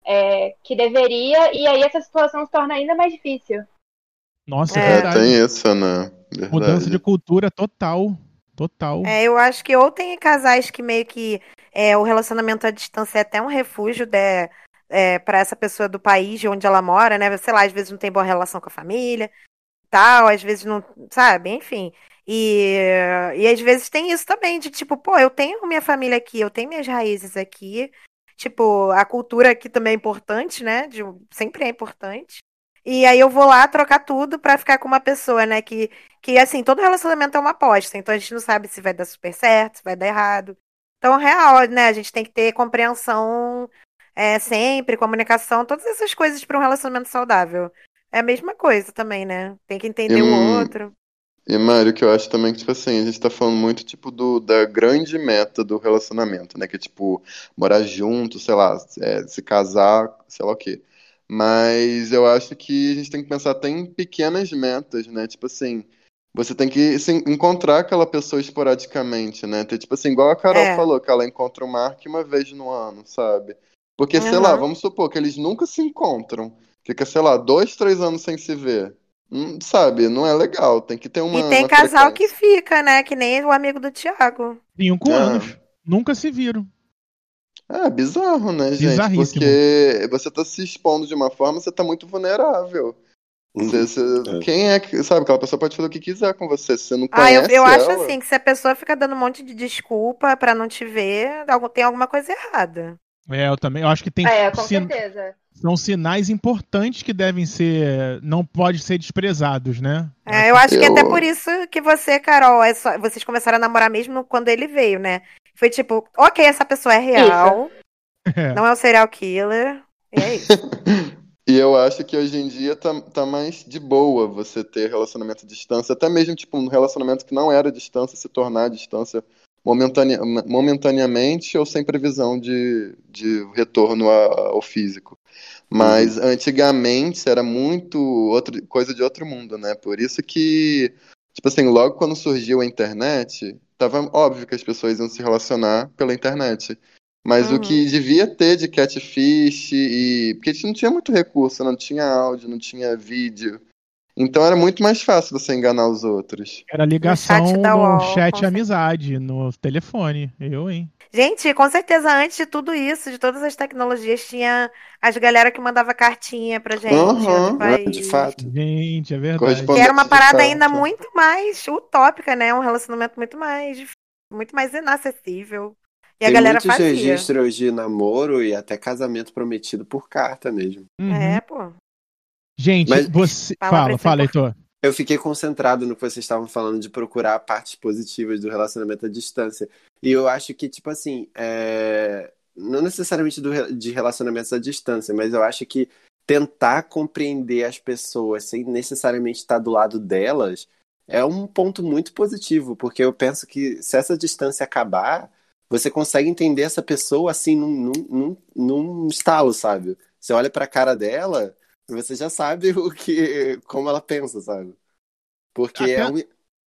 é, que deveria. E aí essa situação se torna ainda mais difícil. nossa, é É, É. verdade. tem isso, né? Mudança de Verdade. cultura total. Total. É, eu acho que ou tem casais que meio que é, o relacionamento à distância é até um refúgio de, é, para essa pessoa do país de onde ela mora, né? Sei lá, às vezes não tem boa relação com a família, tal, às vezes não, sabe? Enfim. E, e às vezes tem isso também, de tipo, pô, eu tenho minha família aqui, eu tenho minhas raízes aqui. Tipo, a cultura aqui também é importante, né? De- sempre é importante. E aí eu vou lá trocar tudo pra ficar com uma pessoa, né? Que, que assim, todo relacionamento é uma aposta. Então a gente não sabe se vai dar super certo, se vai dar errado. Então, real, né? A gente tem que ter compreensão é, sempre, comunicação, todas essas coisas para um relacionamento saudável. É a mesma coisa também, né? Tem que E, entender o outro. e Mário, que eu acho também que, tipo assim, a gente tá falando muito, tipo, do, da grande meta do relacionamento, né? Que é, tipo, morar junto, sei lá, é, se casar, sei lá o quê. Mas eu acho que a gente tem que pensar até em pequenas metas, né? Tipo assim, você tem que se encontrar aquela pessoa esporadicamente, né? Ter, tipo assim, igual a Carol É. falou, que ela encontra o Mark uma vez no ano, sabe? Porque, sei lá, Aham. vamos supor que eles nunca se encontram. Fica, sei lá, dois, três anos sem se ver. Hum, sabe, não é legal. Tem que ter E uma, tem uma casal que frequência. fica, né? Que nem o amigo do Thiago. Cinco Ah, anos. Nunca se viram. é bizarro, né, gente? Bizarríssimo. Porque você tá se expondo de uma forma, você tá muito vulnerável. Você, Uhum. você- É. quem é que, sabe, aquela pessoa pode fazer o que quiser com você. Se você não Ah, eu, eu conhece acho ela, assim que se a pessoa fica dando um monte de desculpa pra não te ver, algu- tem alguma coisa errada. É, eu também. Eu acho que tem. É, com sin- certeza. São sinais importantes que devem ser. Não pode ser desprezados, né? Eu É, acho eu que. acho que até por eu. isso que você, Carol, é só- vocês começaram a namorar mesmo quando ele veio, né? Foi tipo, ok, essa pessoa é Isso. real, É. não é um serial killer, e é isso. E eu acho que hoje em dia tá, tá mais de boa você ter relacionamento à distância, até mesmo tipo um relacionamento que não era à distância se tornar à distância momentânea, momentaneamente ou sem previsão de, de retorno a- ao físico. Uhum. Mas antigamente era muito outra, coisa de outro mundo, né? Por isso que, tipo assim, logo quando surgiu a internet, tava óbvio que as pessoas iam se relacionar pela internet. Mas o Uhum. que devia ter de catfish e. Porque a gente não tinha muito recurso, não tinha áudio, não tinha vídeo. Então era muito mais fácil você enganar os outros. Era No chat ligação da no UOL, com chat certeza. amizade, no telefone. Eu, hein? Gente, com certeza, antes de tudo isso, de todas as tecnologias, tinha as galera que mandava cartinha pra gente em outro Aham, Ah, de país. fato. Gente, é verdade. Que era uma correspondente de parada ainda carta. muito mais utópica, né? Um relacionamento muito mais, dif- muito mais inacessível. E a Tem galera muitos fazia. registros de namoro e até casamento prometido por carta mesmo. Uhum. É, pô. Gente, Mas você. Palavras Fala, são fala, importantes. Heitor. eu fiquei concentrado no que vocês estavam falando de procurar partes positivas do relacionamento à distância. E eu acho que, tipo assim, é, não necessariamente do re- de relacionamentos à distância, mas eu acho que tentar compreender as pessoas sem necessariamente estar do lado delas é um ponto muito positivo, porque eu penso que se essa distância acabar, você consegue entender essa pessoa assim num, num, num, num estalo, sabe? Você olha pra cara dela, você já sabe o que, como ela pensa, sabe? Porque é Até, um.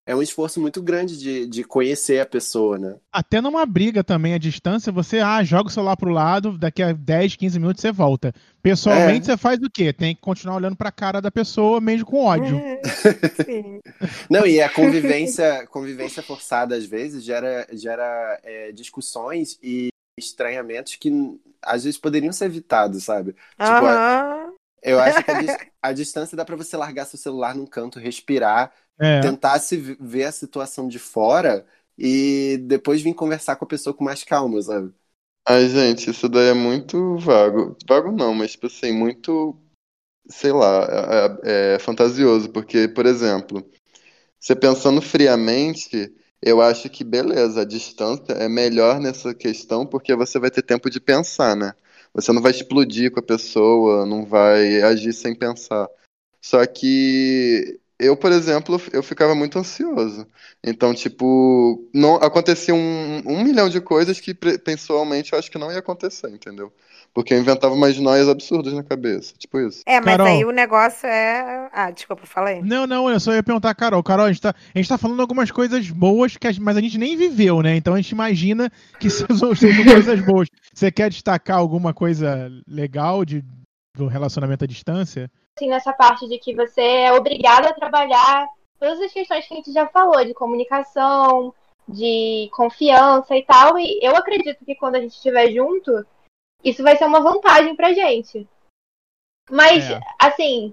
é um esforço muito grande de, de conhecer a pessoa, né? Até numa briga também, à distância, você ah, joga o celular pro lado, daqui a dez, quinze minutos você volta. Pessoalmente, É. você faz o quê? Tem que continuar olhando pra cara da pessoa, mesmo com ódio. Sim. Não, e a convivência, convivência forçada, às vezes, gera, gera é, discussões e estranhamentos que às vezes poderiam ser evitados, sabe? Tipo, a- Aham. eu acho que a, dis- a distância dá pra você largar seu celular num canto, respirar, É. tentar se v- ver a situação de fora e depois vir conversar com a pessoa com mais calma, sabe? Ai, gente, isso daí é muito vago. Vago não, mas, tipo assim, muito, sei lá, é, é fantasioso. Porque, por exemplo, você pensando friamente, eu acho que, beleza, a distância é melhor nessa questão porque você vai ter tempo de pensar, né? Você não vai explodir com a pessoa, não vai agir sem pensar. Só que eu, por exemplo, eu ficava muito ansioso. Então, tipo, não acontecia um, um milhão de coisas que pre- pessoalmente eu acho que não ia acontecer, entendeu? Porque eu inventava umas noias absurdas na cabeça, tipo isso. É, mas Carol. aí o negócio é. Ah, desculpa, falei. Não, não, eu só ia perguntar, Carol. Carol, a gente tá, a gente tá falando algumas coisas boas, que a, mas a gente nem viveu, né? Então a gente imagina que são, são coisas boas. Você quer destacar alguma coisa legal de, do relacionamento à distância? Assim, nessa parte de que você é obrigado a trabalhar todas as questões que a gente já falou, de comunicação, de confiança e tal. E eu acredito que quando a gente estiver junto, isso vai ser uma vantagem pra gente. Mas, É. assim,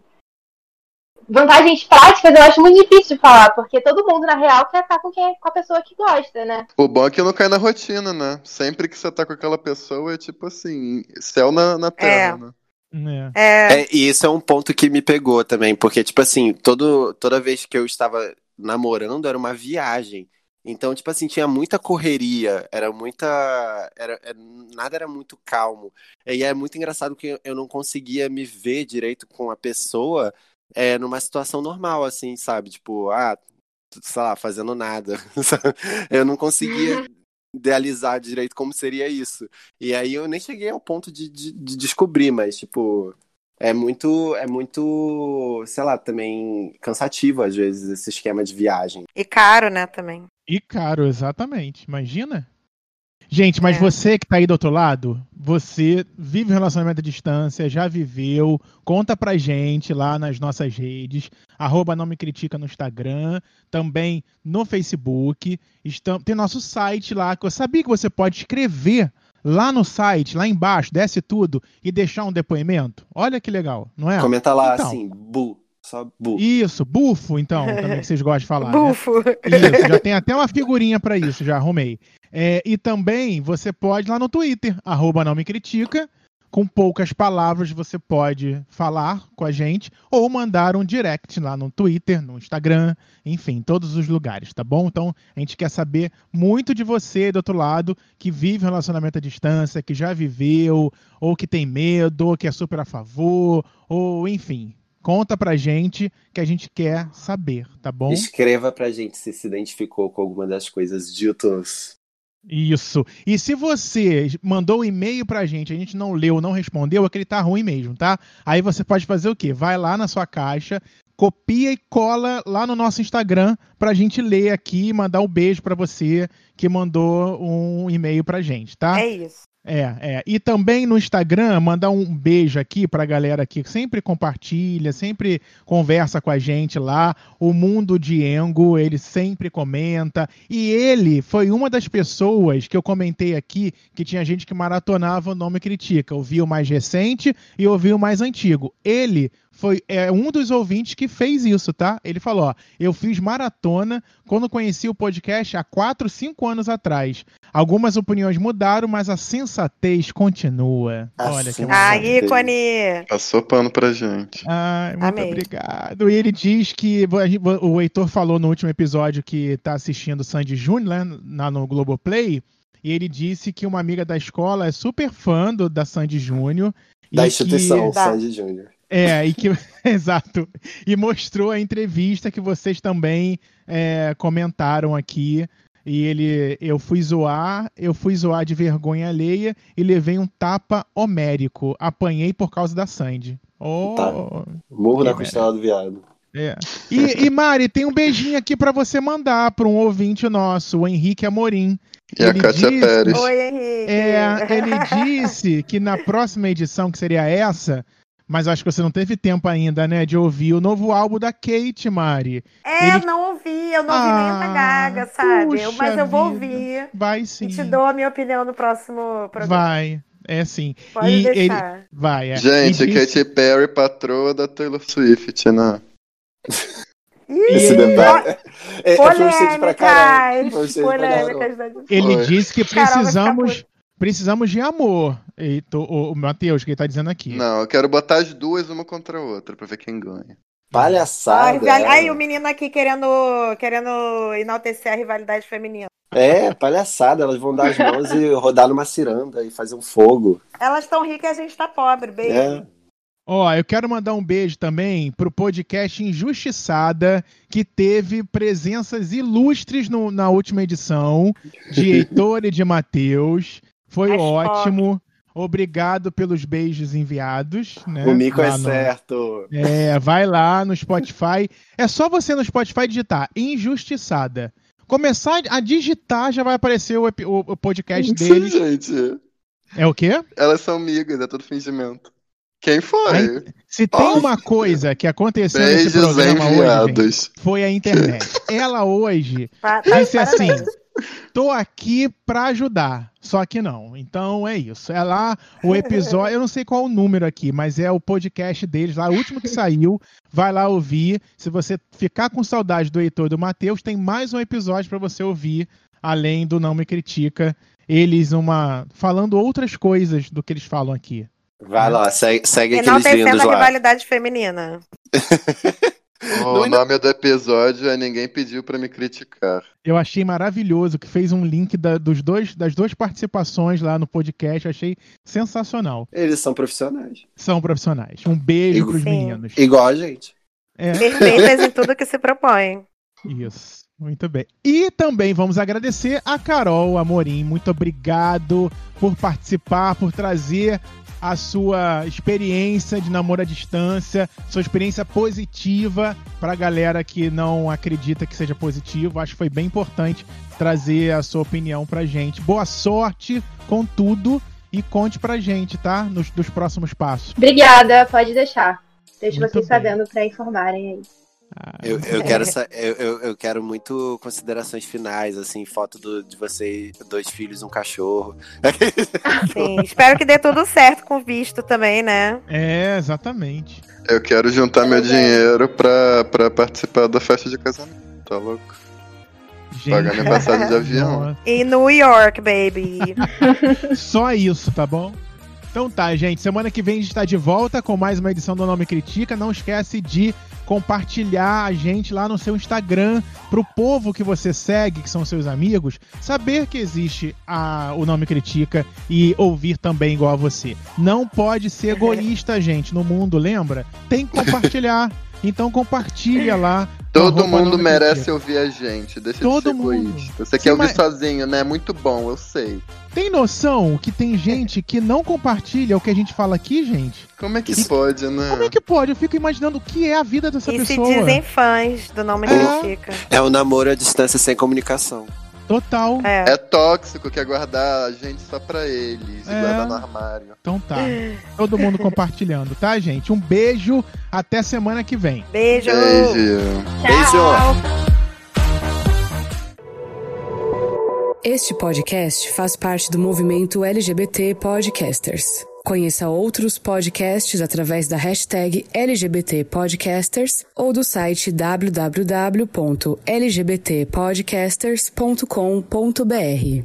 vantagens práticas eu acho muito difícil de falar, porque todo mundo, na real, quer estar com, quem, com a pessoa que gosta, né? O bom é que não cai na rotina, né? Sempre que você tá com aquela pessoa é tipo assim, céu na, na terra, É. né? É. É. É, e isso é um ponto que me pegou também, porque, tipo assim, todo, toda vez que eu estava namorando era uma viagem. Então, tipo assim, tinha muita correria, era muita. Era, era- nada era muito calmo. E é muito engraçado que eu não conseguia me ver direito com a pessoa é, numa situação normal, assim, sabe? Tipo, ah, sei lá, fazendo nada. sabe? Eu não conseguia idealizar direito como seria isso. E aí eu nem cheguei ao ponto de, de, de descobrir, mas, tipo, é muito, é muito, sei lá, também cansativo, às vezes, esse esquema de viagem. E caro, né, também. E caro, exatamente. Imagina. Gente, mas É. você que tá aí do outro lado, você vive um relacionamento à distância, já viveu, conta pra gente lá nas nossas redes, arroba não me critica no Instagram, também no Facebook, estam- tem nosso site lá, que eu sabia que você pode escrever lá no site, lá embaixo, desce tudo, e deixar um depoimento. Olha que legal, não é? Comenta lá Então, assim, bu, só bu. isso, bufo, então, também que vocês gostam de falar, né? Bufo. Isso, já tem até uma figurinha pra isso, já arrumei. É, e também você pode ir lá no Twitter, arroba não me critica, com poucas palavras você pode falar com a gente ou mandar um direct lá no Twitter, no Instagram, enfim, todos os lugares, tá bom? Então a gente quer saber muito de você do outro lado, que vive um relacionamento à distância, que já viveu, ou que tem medo, ou que é super a favor, ou enfim. Conta pra gente que a gente quer saber, tá bom? Escreva pra gente se se identificou com alguma das coisas ditas. Isso. E se você mandou um e-mail pra gente, a gente não leu, não respondeu, é que ele tá ruim mesmo, tá? Aí você pode fazer o quê? Vai lá na sua caixa, copia e cola lá no nosso Instagram pra gente ler aqui e mandar um beijo pra você que mandou um e-mail pra gente, tá? É isso. É, é. E também no Instagram, mandar um beijo aqui pra galera que sempre compartilha, sempre conversa com a gente lá. O Mundo de Engo, ele sempre comenta. E ele foi uma das pessoas que eu comentei aqui que tinha gente que maratonava o Nome Critica. Ouviu o mais recente e ouviu o mais antigo. Ele foi é, um dos ouvintes que fez isso, tá? Ele falou, ó, eu fiz maratona quando conheci o podcast há quatro, cinco anos atrás. Algumas opiniões mudaram, mas a sensatez continua. Olha que Assim, Ah, Exatamente. ícone! Passou pano pra gente. Ai, muito Amei. obrigado. E ele diz que a gente- o Heitor falou no último episódio que tá assistindo Sandy Júnior, né, lá no Globoplay, e ele disse que uma amiga da escola é super fã do, da Sandy Júnior. e Da instituição, que- Dá. Sandy Júnior. É, e que. Exato. E mostrou a entrevista que vocês também é, comentaram aqui. E ele. Eu fui zoar, eu fui zoar de vergonha alheia e levei um tapa homérico. Apanhei por causa da Sandy. Oh, Morro Que na costela do viado. É. E, e Mari, tem um beijinho aqui pra você mandar pra um ouvinte nosso, o Henrique Amorim. E a Kátia disse, Pérez. Oi, Henrique. É, ele disse que na próxima edição, que seria essa, mas acho que você não teve tempo ainda, né, de ouvir o novo álbum da Kate, Mari. É, Ele... eu não ouvi, eu não ouvi Ah, nem essa gaga, sabe? puxa Eu- mas eu vou vida. ouvir Vai sim. e te dou a minha opinião no próximo programa. Vai, é sim. Pode e deixar. Ele... Vai, é. Gente, E disse- Katy Perry, patroa da Taylor Swift, né? Ih, Esse detalhe. É, é, foi um shade pra caralho. Foi um polêmicas, shade pra caralho. polêmicas. da- Ele Foi. disse que Carol vai ficar precisamos, precisamos de amor. E tô- o, o Matheus, que ele tá dizendo aqui. Não, eu quero botar as duas uma contra a outra pra ver quem ganha. Ai, Palhaçada. velho, é. ai, o menino aqui querendo, querendo enaltecer a rivalidade feminina. É, palhaçada. Elas vão dar as mãos e rodar numa ciranda e fazer um fogo. Elas estão ricas e a gente tá pobre, beijo. É. Ó, eu quero mandar um beijo também pro podcast Injustiçada, que teve presenças ilustres no- na última edição, de Heitor e de Matheus. Foi As ótimo. Obrigado pelos beijos enviados. Né, O mico é lá no- certo. É, vai lá no Spotify. É só você no Spotify digitar Injustiçada. Começar a digitar, já vai aparecer o, epi- o- o podcast Sim, deles. gente. É o quê? Elas são amigas, é tudo fingimento. Quem foi? Aí, se tem Ó. uma coisa que aconteceu nesse Beijos programa hoje, gente, enviados. foi a internet. Ela hoje Tá- tá- disse assim: parabéns. tô aqui pra ajudar. Só que não. Então é isso. É lá o episódio. Eu não sei qual o número aqui, mas é o podcast deles lá, o último que saiu. Vai lá ouvir. Se você ficar com saudade do Heitor e do Matheus, tem mais um episódio pra você ouvir, além do Não Me Critica. Eles uma falando outras coisas do que eles falam aqui. Vai lá, segue, segue aqueles Enaltecendo lindos a lá. rivalidade feminina. O nome do episódio é Ninguém Pediu Pra Me Criticar. Eu achei maravilhoso que fez um link da- dos dois, das duas participações lá no podcast. Achei sensacional. Eles são profissionais. São profissionais. Um beijo Sim. pros meninos. Igual a gente. É, Perfeitas em tudo que se propõe. isso. Muito bem. E também vamos agradecer a Carol Amorim. Muito obrigado por participar, por trazer a sua experiência de namoro à distância, sua experiência positiva para a galera que não acredita que seja positivo. Acho que foi bem importante trazer a sua opinião pra gente. Boa sorte com tudo e conte pra gente, tá? Nos dos próximos passos. Obrigada, pode deixar. Deixo Muito vocês bem. sabendo pra informarem aí. Ah, Eu, eu, quero, essa- eu, eu, eu quero muito considerações finais, assim, foto do- de vocês, dois filhos, um cachorro. Sim, espero que dê tudo certo com o visto também, né? É, exatamente. Eu quero juntar meu dinheiro pra, pra participar da festa de casamento. Tá louco? Pagar minha passagem de avião. Nossa. Em New York, baby. Só isso, tá bom? Então tá, gente. Semana que vem a gente tá de volta com mais uma edição do Não Me Critica. Não esquece de compartilhar a gente lá no seu Instagram pro povo que você segue, que são seus amigos, saber que existe a, o Não Me Critica e ouvir também igual a você. Não pode ser egoísta, gente, no mundo, lembra? Tem que compartilhar. Então compartilha lá. Todo arroba Não mundo Me merece Critica. ouvir a gente. Deixa Todo de ser mundo. egoísta. Você Sim, quer ouvir mas- sozinho, né? Muito bom, eu sei. Tem noção que tem gente que não compartilha o que a gente fala aqui, gente? Como é que E- pode, né? Como é que pode? Eu fico imaginando o que é a vida dessa E se pessoa. dizem fãs do Não Me É. Critica. É um namoro à distância sem comunicação. Total. É. É tóxico, quer guardar a gente só pra eles. É. E guardar no armário. Então tá. Todo mundo compartilhando, tá, gente? Um beijo. Até semana que vem. Beijo. Beijo. Beijo! Este podcast faz parte do movimento L G B T Podcasters. Conheça outros podcasts através da hashtag L G B T Podcasters ou do site w w w ponto l g b t podcasters ponto com ponto b r.